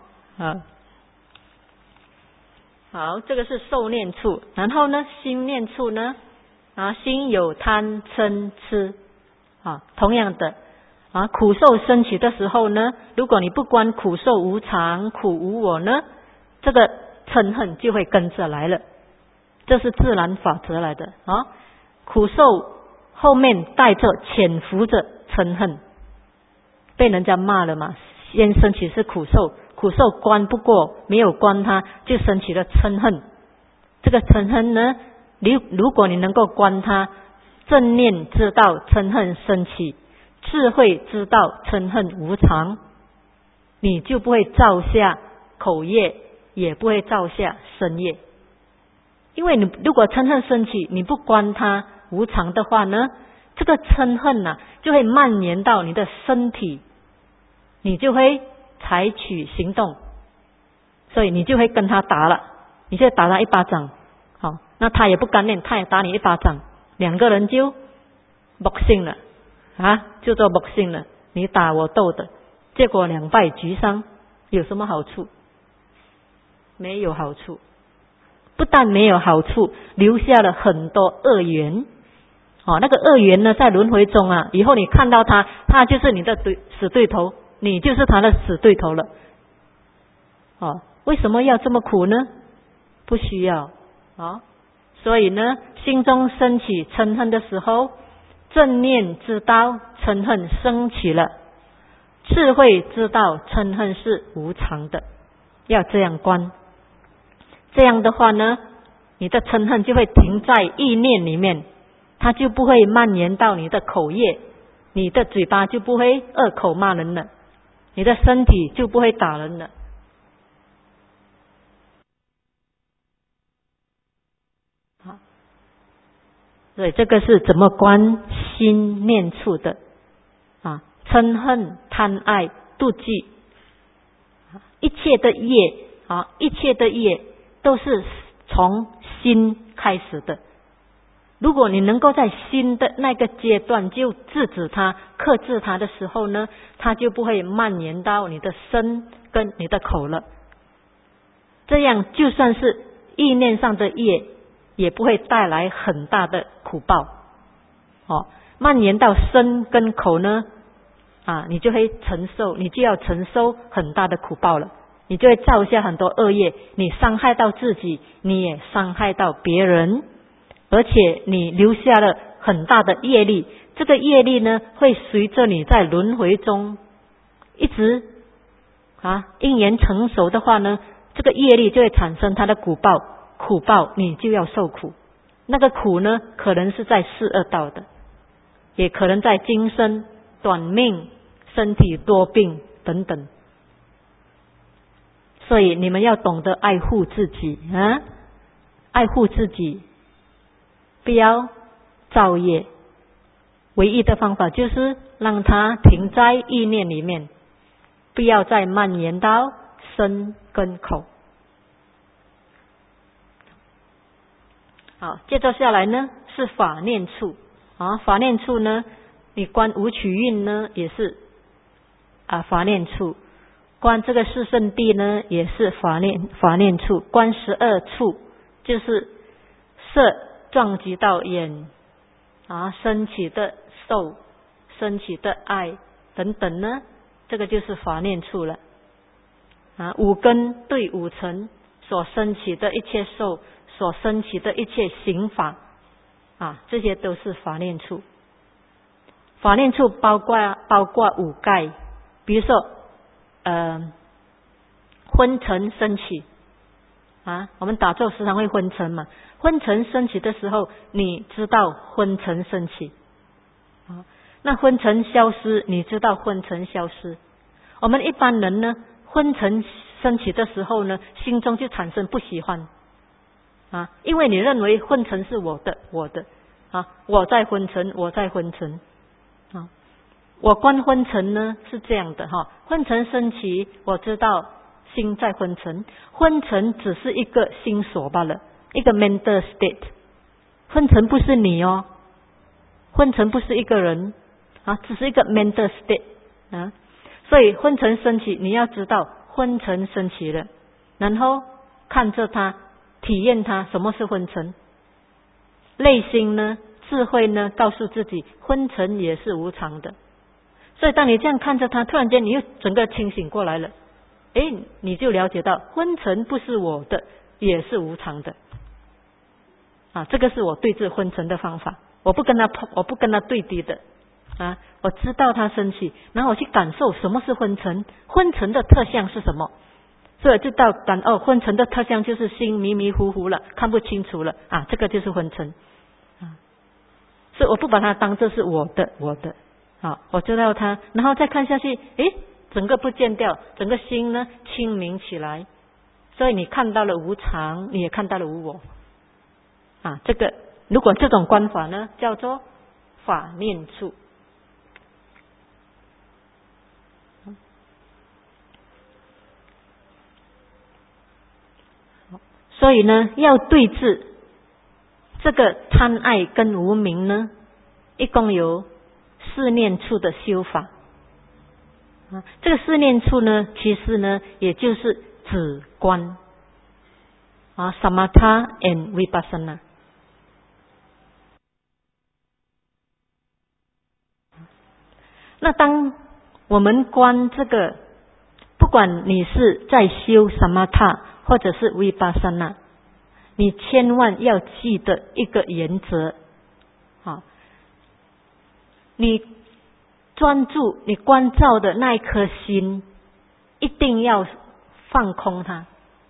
好，这个是受念处。然后呢，心念处呢心有贪嗔痴同样的苦受升起的时候呢，如果你不观苦受无常，苦无我呢，这个嗔恨就会跟着来了，这是自然法则来的苦受后面带着潜伏着嗔恨，被人家骂了嘛，先升起是苦受，苦受观不过，没有观它，就升起了嗔恨。这个嗔恨呢，如果你能够观它，正念知道嗔恨升起，智慧知道嗔恨无常，你就不会造下口业，也不会造下身业。因为你如果嗔恨升起，你不观它无常的话呢，这个嗔恨就会蔓延到你的身体，你就会采取行动，所以你就会跟他打了，你就打他一巴掌，好，那他也不甘愿，他也打你一巴掌，两个人就boxing了就做boxing了，你打我斗的，结果两败俱伤，有什么好处？没有好处，不但没有好处，留下了很多恶缘那个恶缘呢，在轮回中以后你看到他就是你的死对头，你就是他的死对头了为什么要这么苦呢？不需要所以呢，心中升起嗔恨的时候，正念知道嗔恨升起了，智慧知道嗔恨是无常的，要这样观。这样的话呢，你的嗔恨就会停在意念里面，它就不会蔓延到你的口业，你的嘴巴就不会恶口骂人了，你的身体就不会打人了。所以这个是怎么观心念处的嗔恨贪爱妒忌一切的业一切的业都是从心开始的。如果你能够在心的那个阶段就制止它、克制它的时候呢，它就不会蔓延到你的身跟你的口了。这样就算是意念上的业，也不会带来很大的苦报蔓延到身跟口呢你就会承受，你就要承受很大的苦报了，你就会造下很多恶业，你伤害到自己，你也伤害到别人，而且你留下了很大的业力， 这个业力呢会随着你在轮回中一直因缘成熟的话呢，这个业力就会产生它的苦报，你就要受苦。那个苦呢，可能是在四恶道的，也可能在今生短命、身体多病等等。所以你们要懂得爱护自己爱护自己，不要造业。唯一的方法就是让它停在意念里面，不要再蔓延到身跟口。好，接着下来呢是法念处法念处呢，你观五取蕴呢也是法念处，观这个四圣谛呢也是法念处，观12处就是色撞击到眼升起的受、升起的爱等等呢，这个就是法念处了五根对五尘所升起的一切受，所升起的一切行法这些都是法念处。法念处包括五盖，比如说昏沉升起我们打坐时常会昏沉嘛，昏沉升起的时候，你知道昏沉升起那昏沉消失，你知道昏沉消失。我们一般人呢，昏沉升起的时候呢，心中就产生不喜欢因为你认为昏沉是我的我在昏沉我观昏沉呢是这样的昏沉升起，我知道心在昏沉，昏沉只是一个心所罢了，一个 mental state。 昏沉不是你昏沉不是一个人只是一个 mental state所以昏沉升起，你要知道昏沉升起了，然后看着它，体验它，什么是昏沉。内心呢，智慧呢告诉自己昏沉也是无常的。所以当你这样看着它，突然间你又整个清醒过来了，你就了解到昏沉不是我的，也是无常的这个是我对治昏沉的方法。我不跟他对敌的我知道它升起，然后我去感受什么是昏沉，昏沉的特相是什么。所以就到昏沉的特相就是心迷迷糊糊了，看不清楚了这个就是昏沉所以我不把它当作是我的我知道它，然后再看下去整个不见掉，整个心呢清明起来。所以你看到了无常，你也看到了无我这个如果这种观法呢叫做法念处。所以呢要对治这个贪爱跟无明呢，一共有4念处的修法这个4念处呢，其实呢也就是止观Samatha and Vipassana。 那当我们观这个，不管你是在修 Samatha 或者是 Vipassana， 你千万要记得一个原则你专注你关照的那一颗心，一定要放空它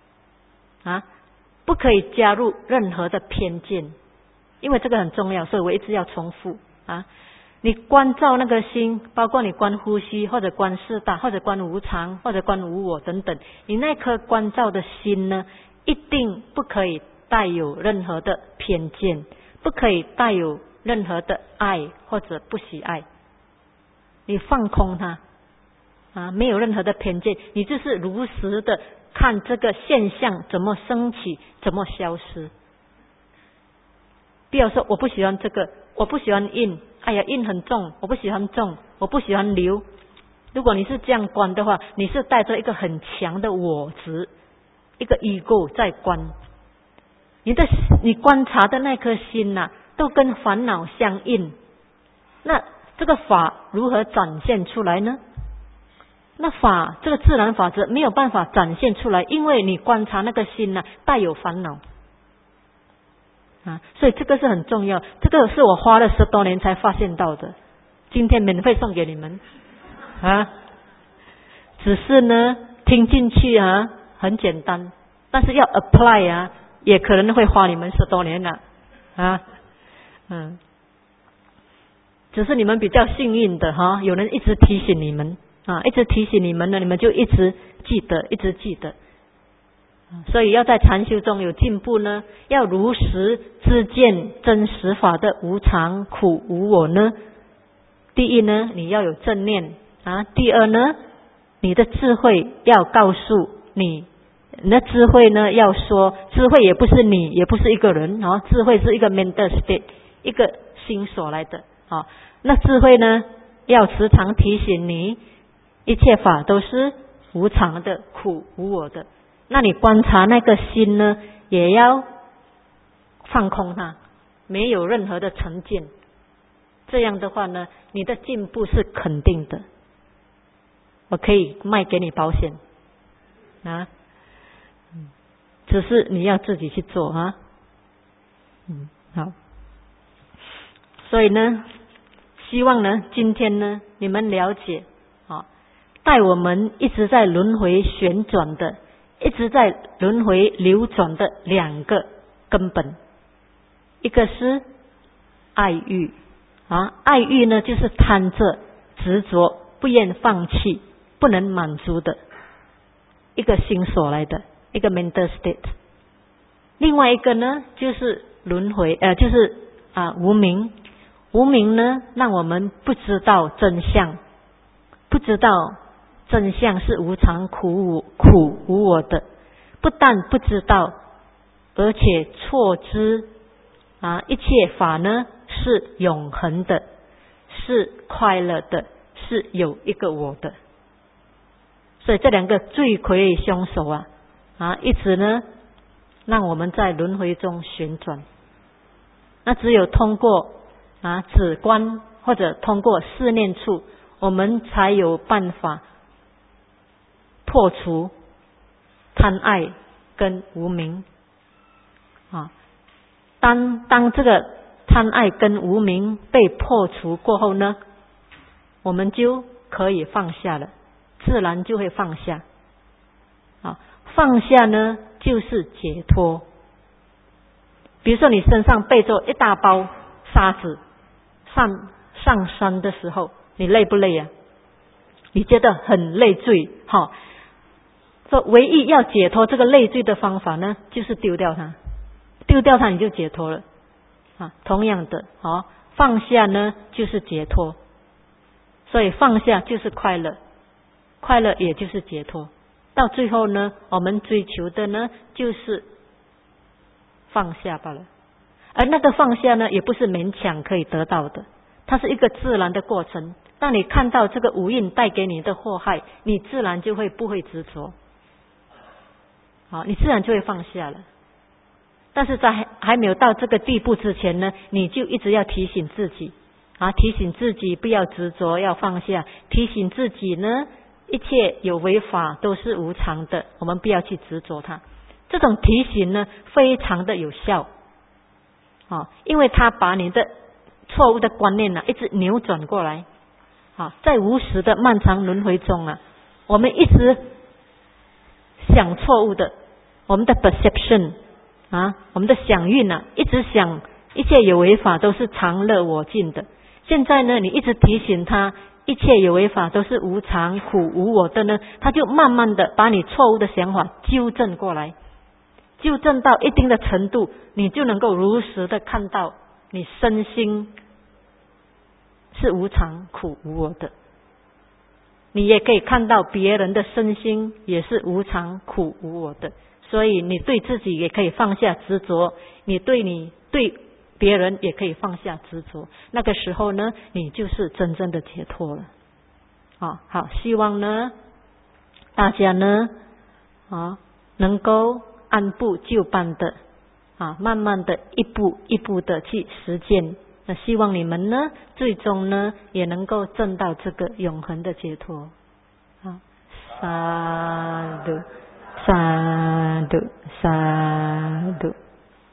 不可以加入任何的偏见，因为这个很重要，所以我一直要重复你关照那个心，包括你观呼吸，或者观四大，或者观无常，或者观无我等等，你那颗关照的心呢，一定不可以带有任何的偏见，不可以带有任何的爱或者不喜爱。你放空它没有任何的偏见，你就是如实的看这个现象怎么升起，怎么消失。不要说我不喜欢这个，我不喜欢印，印很重，我不喜欢重，我不喜欢流。如果你是这样观的话，你是带着一个很强的我执，一个 ego 在观。你观察的那颗心都跟烦恼相应，那这个法如何展现出来呢？那法这个自然法则没有办法展现出来，因为你观察那个心带有烦恼所以这个是很重要，这个是我花了10多年才发现到的今天免费送给你们啊。只是呢听进去啊很简单，但是要 apply 啊也可能会花你们10多年了啊。只是你们比较幸运的哈，有人一直提醒你们啊，一直提醒你们呢，你们就一直记得，一直记得。所以要在禅修中有进步呢，要如实知见真实法的无常、苦、无我呢。第一呢，你要有正念啊；第二呢，你的智慧要告诉你，你的智慧呢要说，智慧也不是你，也不是一个人啊，智慧是一个 mental state， 一个心所来的啊。那智慧呢，要时常提醒你，一切法都是无常的、苦、无我的。那你观察那个心呢，也要放空它，没有任何的成见。这样的话呢，你的进步是肯定的。我可以卖给你保险啊，只是你要自己去做啊。好。所以呢，希望呢，今天呢，你们了解啊，带我们一直在轮回旋转的，一直在轮回流转的2个根本，一个是爱欲啊，爱欲呢就是贪着、执着、不愿放弃、不能满足的一个心所来的，一个 mental state。另外一个呢就是轮回，就是无明。无明呢，让我们不知道真相，不知道真相是无常、苦、无我的。不但不知道，而且错知一切法呢是永恒的，是快乐的，是有一个我的。所以这2个罪魁凶手一直呢让我们在轮回中旋转。那只有通过止观或者通过四念处，我们才有办法破除贪爱跟无明当这个贪爱跟无明被破除过后呢，我们就可以放下了，自然就会放下放下呢就是解脱。比如说你身上背着一大包沙子上山的时候，你累不累你觉得很累赘所以唯一要解脱这个累赘的方法呢，就是丢掉它，丢掉它你就解脱了同样的放下呢就是解脱。所以放下就是快乐，快乐也就是解脱。到最后呢，我们追求的呢就是放下罢了。而那个放下呢，也不是勉强可以得到的，它是一个自然的过程。当你看到这个五蕴带给你的祸害，你自然就会不会执着你自然就会放下了。但是在还没有到这个地步之前呢，你就一直要提醒自己提醒自己不要执着，要放下，提醒自己呢，一切有为法都是无常的，我们不要去执着它。这种提醒呢非常的有效因为它把你的错误的观念一直扭转过来在无始的漫长轮回中我们一直想错误的，我们的 perception我们的想运一直想一切有为法都是常乐我净的。现在呢，你一直提醒他一切有为法都是无常、苦、无我的呢，他就慢慢的把你错误的想法纠正过来，纠正到一定的程度，你就能够如实的看到你身心是无常、苦、无我的。你也可以看到别人的身心也是无常、苦、无我的。所以你对自己也可以放下执着，你对别人也可以放下执着，那个时候呢，你就是真正的解脱了好，希望呢大家呢能够按部就班的慢慢的一步一步的去实践。那希望你们呢最终呢也能够证到这个永恒的解脱。萨埵萨埵萨埵。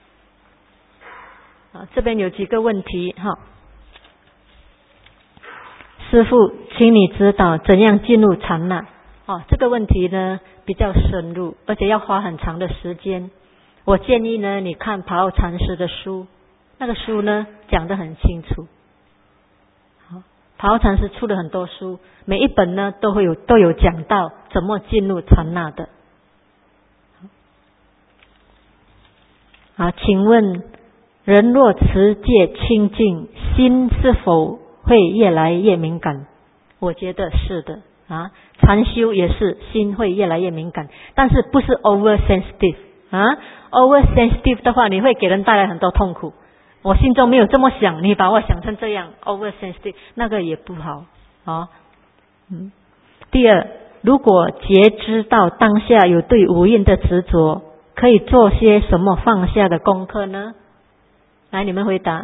这边有几个问题师父，请你指导怎样进入禅那。这个问题呢比较深入，而且要花很长的时间。我建议呢，你看帕奥禅师的书，那个书呢讲得很清楚。帕奥禅师出了很多书，每一本呢都有讲到怎么进入禅那的。请问人若持戒清净，心是否会越来越敏感？我觉得是的禅修也是心会越来越敏感，但是不是 over sensitive over sensitive 的话，你会给人带来很多痛苦。我心中没有这么想，你把我想成这样 over sensitive， 那个也不好第二，如果觉知到当下有对无印的执着，可以做些什么放下的功课呢？来，你们回答。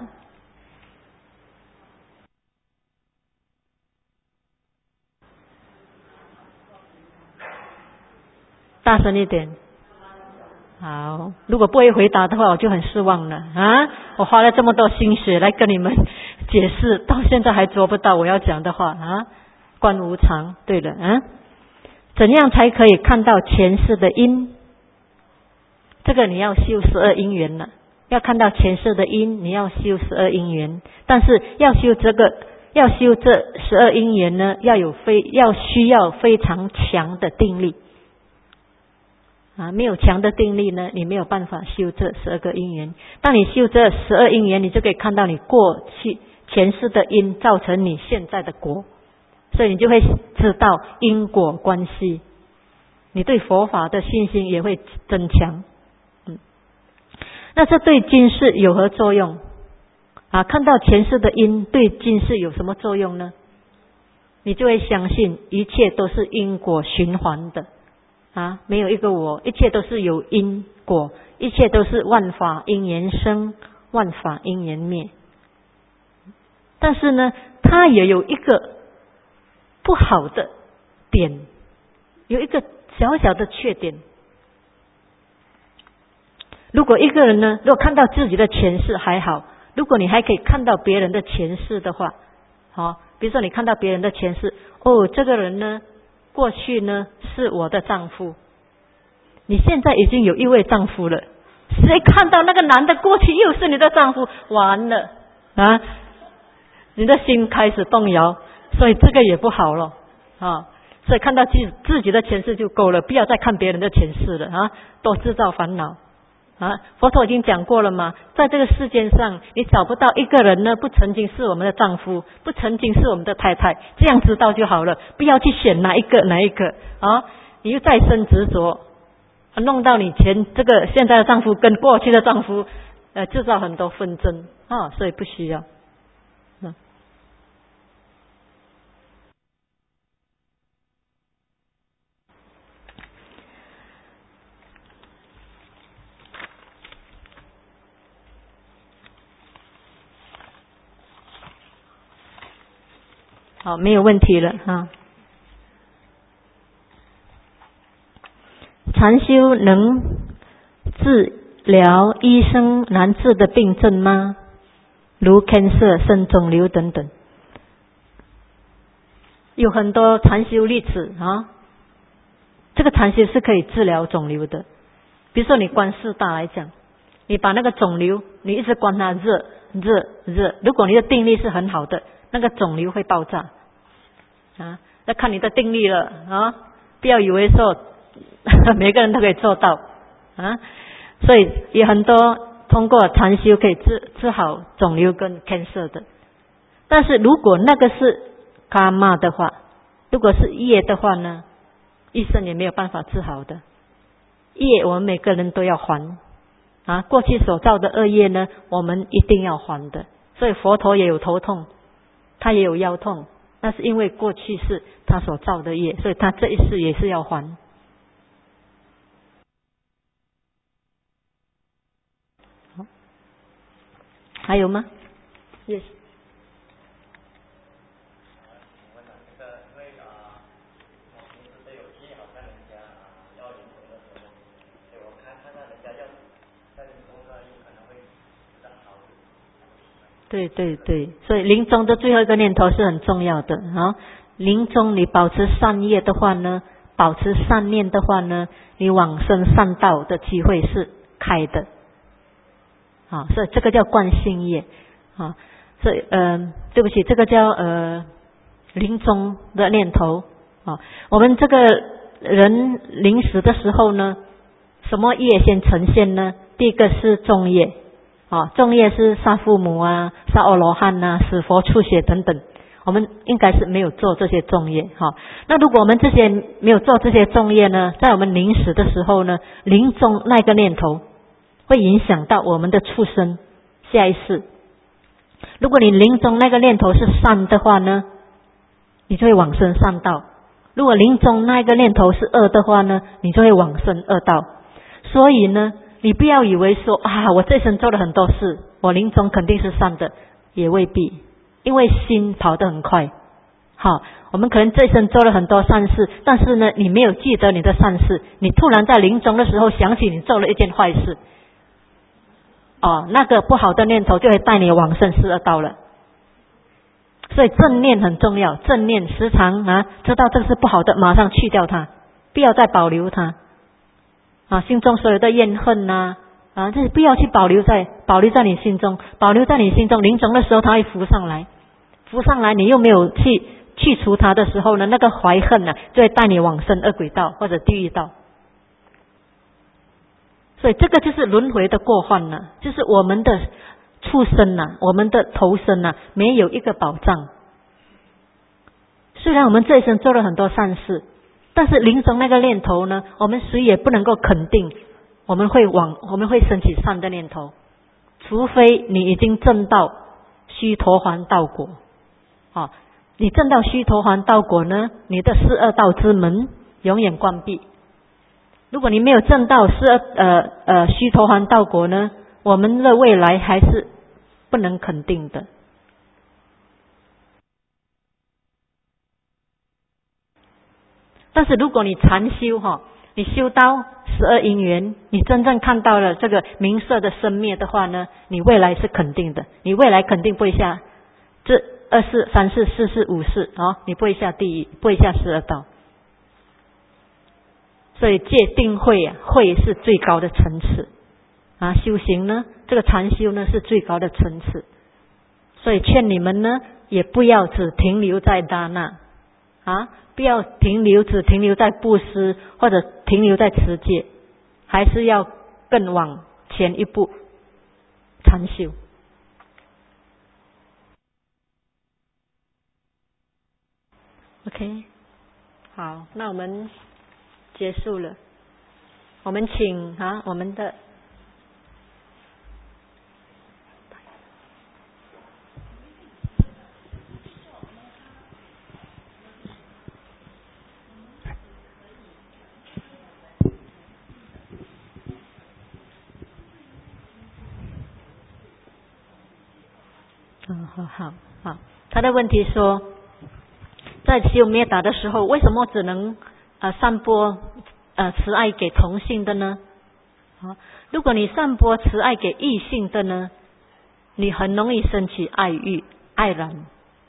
大声一点。好，如果不会回答的话，我就很失望了我花了这么多心血来跟你们解释，到现在还做不到我要讲的话观无常。对了怎样才可以看到前世的因？这个你要修12因缘了，要看到前世的因，你要修12因缘。但是要修这12因缘呢，需要非常强的定力没有强的定力呢，你没有办法修这12个因缘。当你修这12因缘，你就可以看到你过去前世的因造成你现在的果，所以你就会知道因果关系，你对佛法的信心也会增强那这对今世有何作用看到前世的因对今世有什么作用呢？你就会相信一切都是因果循环的没有一个我，一切都是有因果，一切都是万法因缘生，万法因缘灭。但是呢，它也有一个不好的点，有一个小小的缺点。如果一个人呢，如果看到自己的前世还好，如果你还可以看到别人的前世的话比如说你看到别人的前世这个人呢过去呢是我的丈夫，你现在已经有一位丈夫了，谁看到那个男的过去又是你的丈夫，完了你的心开始动摇，所以这个也不好了所以看到自己的前世就够了，不要再看别人的前世了多制造烦恼佛陀已经讲过了嘛，在这个世界上你找不到一个人呢不曾经是我们的丈夫，不曾经是我们的太太，这样知道就好了，不要去选哪一个你又再生执着弄到你这个现在的丈夫跟过去的丈夫制造很多纷争所以不需要好，没有问题了禅修能治疗医生难治的病症吗？如 cancer 肾肿瘤等等，有很多禅修例子这个禅修是可以治疗肿瘤的。比如说你观四大来讲，你把那个肿瘤你一直观它热，如果你的定力是很好的，那个肿瘤会爆炸要看你的定力了不要以为说每个人都可以做到所以有很多通过禅修可以治好肿瘤跟 cancer 的。但是如果那个是karma的话，如果是业的话呢，医生也没有办法治好的。业我们每个人都要还过去所造的恶业呢，我们一定要还的。所以佛陀也有头痛，他也有腰痛，那是因为过去是他所造的业，所以他这一世也是要还。还有吗？ Yes。 对对对，所以临终的最后一个念头是很重要的啊。临终你保持善业的话呢，保持善念的话呢，你往生善道的机会是开的啊。所以这个叫观性业啊。所以对不起，这个叫临终的念头啊。我们这个人临死的时候呢，什么业先呈现呢？第一个是重业啊，重业是杀父母啊、杀阿罗汉啊、死佛出血等等，我们应该是没有做这些重业哈。那如果我们这些没有做这些重业呢，在我们临死的时候呢，临终那个念头会影响到我们的畜生下一世。如果你临终那个念头是善的话呢，你就会往生善道；如果临终那个念头是恶的话呢，你就会往生恶道。所以呢，你不要以为说啊，我这一生做了很多事，我临终肯定是善的，也未必，因为心跑得很快。好，我们可能这一生做了很多善事，但是呢，你没有记得你的善事，你突然在临终的时候想起你做了一件坏事，那个不好的念头就会带你往生四恶道了。所以正念很重要，正念时常知道这个是不好的，马上去掉它，不要再保留它心中所有的怨恨就是不要去保留在你心中，保留在你心中，临终的时候它会浮上来，你又没有去除它的时候呢，那个怀恨就会带你往生恶鬼道或者地狱道。所以这个就是轮回的过患就是我们的畜生我们的投生没有一个保障。虽然我们这一生做了很多善事，但是临终那个念头呢，我们谁也不能够肯定我们会升起善的念头，除非你已经证到须陀洹道果你证到须陀洹道果呢，你的四恶道之门永远关闭。如果你没有证到须陀洹道果呢，我们的未来还是不能肯定的。但是如果你禅修你修到12因缘，你真正看到了这个名色的生灭的话呢，你未来是肯定的，你未来肯定不会下这2世、3世、4世、5世你不会下地狱，不会下十恶道。所以戒定慧慧是最高的层次修行呢，这个禅修呢是最高的层次。所以劝你们呢，也不要只停留在达那不要只停留在布施或者停留在持戒，还是要更往前一步禅修。OK， 好，那我们结束了，我们请我们的好，他的问题说，在修灭达的时候，为什么只能散播慈爱给同性的呢？如果你散播慈爱给异性的呢，你很容易升起爱欲、爱染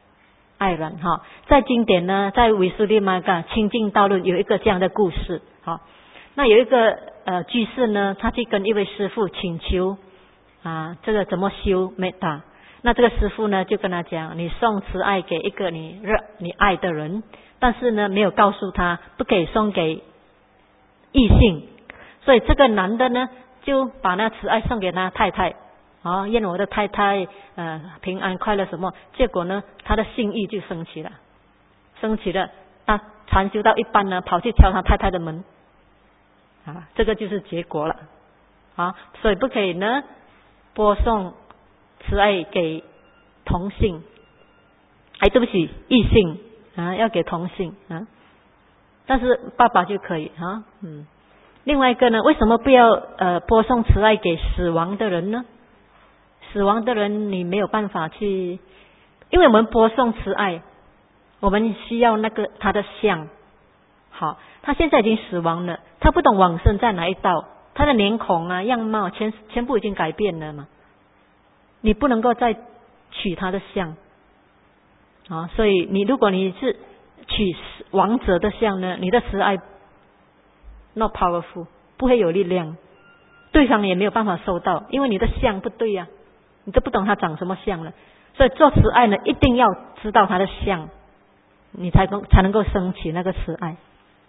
在经典呢，在维苏利玛嘎清净道论有一个这样的故事那有一个居士呢，他去跟一位师父请求这个怎么修灭达。那这个师父呢就跟他讲，你送慈爱给一个你爱的人，但是呢没有告诉他不可以送给异性。所以这个男的呢就把那慈爱送给他太太愿我的太太平安快乐什么。结果呢他的性欲就升起了，他禅修到一半呢跑去敲他太太的门这个就是结果了所以不可以呢播送慈爱给同性，对不起，异性要给同性但是爸爸就可以另外一个呢，为什么不要播送慈爱给死亡的人呢？死亡的人你没有办法去，因为我们播送慈爱，我们需要那个他的像他现在已经死亡了，他不懂往生在哪一道，他的脸孔样貌全部已经改变了嘛。你不能够再取他的相啊。所以如果你是取王者的相呢，你的慈爱 not powerful， 不会有力量，对方也没有办法收到，因为你的相不对呀，你都不懂他长什么相了。所以做慈爱呢，一定要知道他的相，你才能够升起那个慈爱。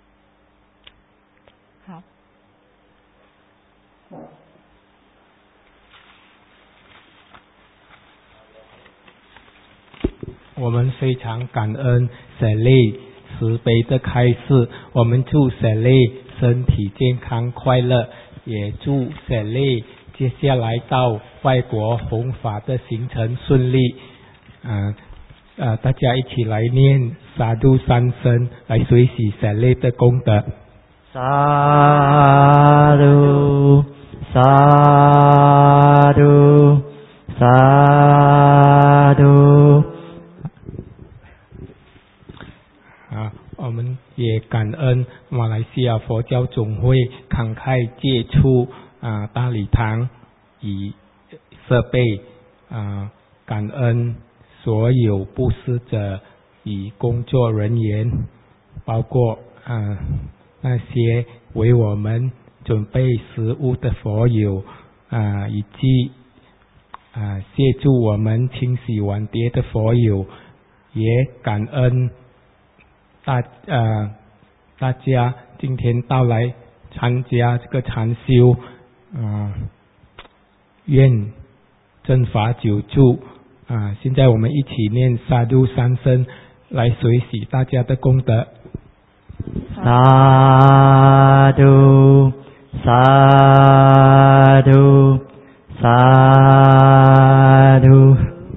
好， 我们非常感恩Sally慈悲的开示，我们祝Sally身体健康快乐，也祝Sally接下来到外国弘法的行程顺利。大家一起来念沙度三声，来随喜Sally的功德。 沙度沙度沙度。 我们也感恩马来西亚佛教总会慷慨借出大礼堂与设备，感恩所有布施者与工作人员，包括那些为我们准备食物的佛友，以及协助我们清洗碗碟的佛友，也感恩大家今天到来参加这个禅修，愿正法久住。现在我们一起念沙度三声，来随喜大家的功德。 沙度沙度沙度。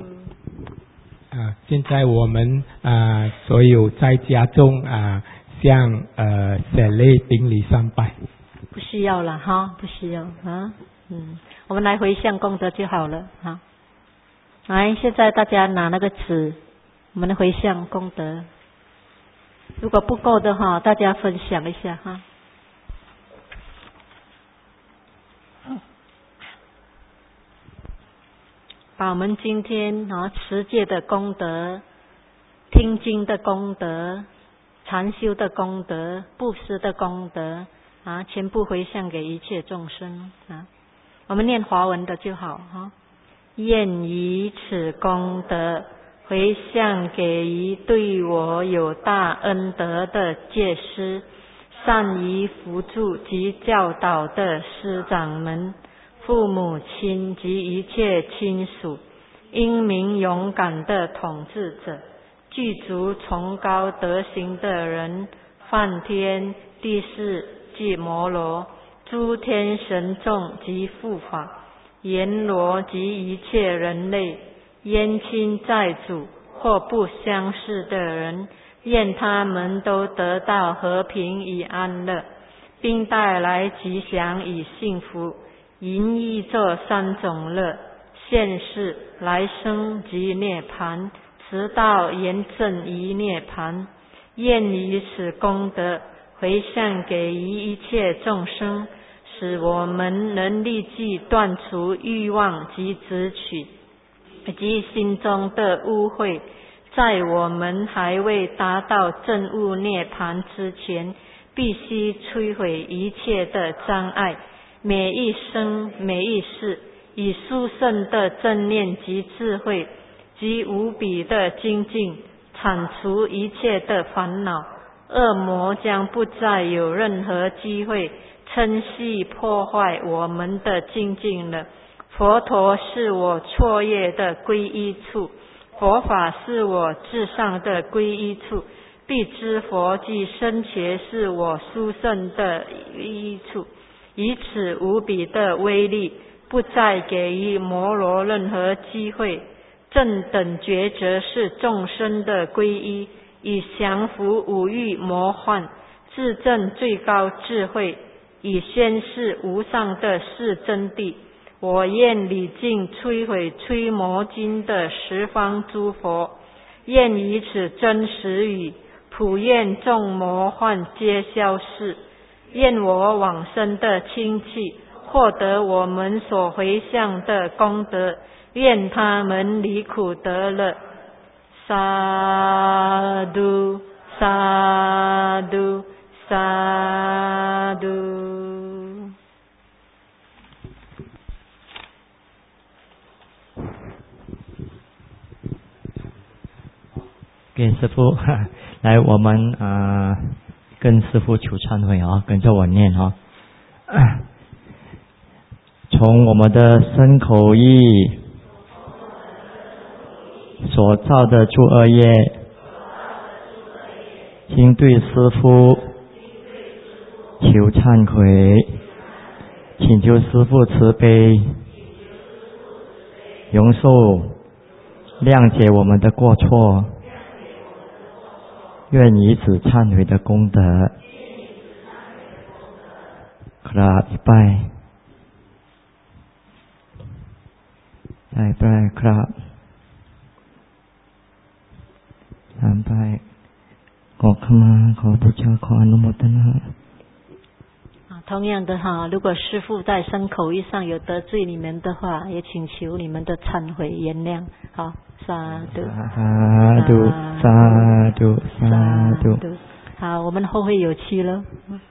现在我们所有在家中向Sally顶礼三拜。 不需要了哈，不需要啊。我们来回向功德就好了哈。来，现在大家拿那个纸，我们回向功德。如果不够的话，大家分享一下哈。把我们今天持戒的功德、听经的功德、禅修的功德、布施的功德全部回向给一切众生我们念华文的就好哈。愿以此功德回向给予对我有大恩德的戒师，善于辅助及教导的师长们、父母亲及一切亲属，英明勇敢的统治者，具足崇高德行的人，梵天、地释及摩罗、诸天神众及护法、阎罗及一切人类，冤亲债主或不相识的人，愿他们都得到和平与安乐，并带来吉祥与幸福，淫欲这三种乐，现世、来生及涅槃，直到圆正于涅槃。愿以此功德回向给予一切众生，使我们能立即断除欲望及执取以及心中的污秽，在我们还未达到证悟涅槃之前，必须摧毁一切的障碍，每一生每一世以殊胜的正念及智慧及无比的精进，铲除一切的烦恼，恶魔将不再有任何机会趁隙破坏我们的精进了。佛陀是我错业的皈依处，佛法是我至上的皈依处，必知佛及僧伽是我殊胜的皈依处。以此无比的威力，不再给予摩罗任何机会。正等觉则是众生的皈依，以降伏五欲魔幻，自证最高智慧，以宣示无上的是真谛。我愿礼敬摧毁摧魔经的十方诸佛，愿以此真实语，普愿众魔幻皆消逝。愿我往生的亲戚获得我们所回向的功德， 愿他们离苦得乐。萨嘟萨嘟萨嘟。 给师父，来，我们跟师父求忏悔啊，跟着我念啊。从我们的身口意所造的诸恶业，经对师父求忏悔，请求师父慈悲，容受谅解我们的过错，愿以此忏悔的功德，ครับอีกไปได้ไปครับถามไปขอขมาขอบูชาขออนุโมทนา同样的哈，如果师父在身口意上有得罪你们的话，也请求你们的忏悔原谅。好，萨嘟萨嘟萨嘟萨嘟。 好，我们后会有期了。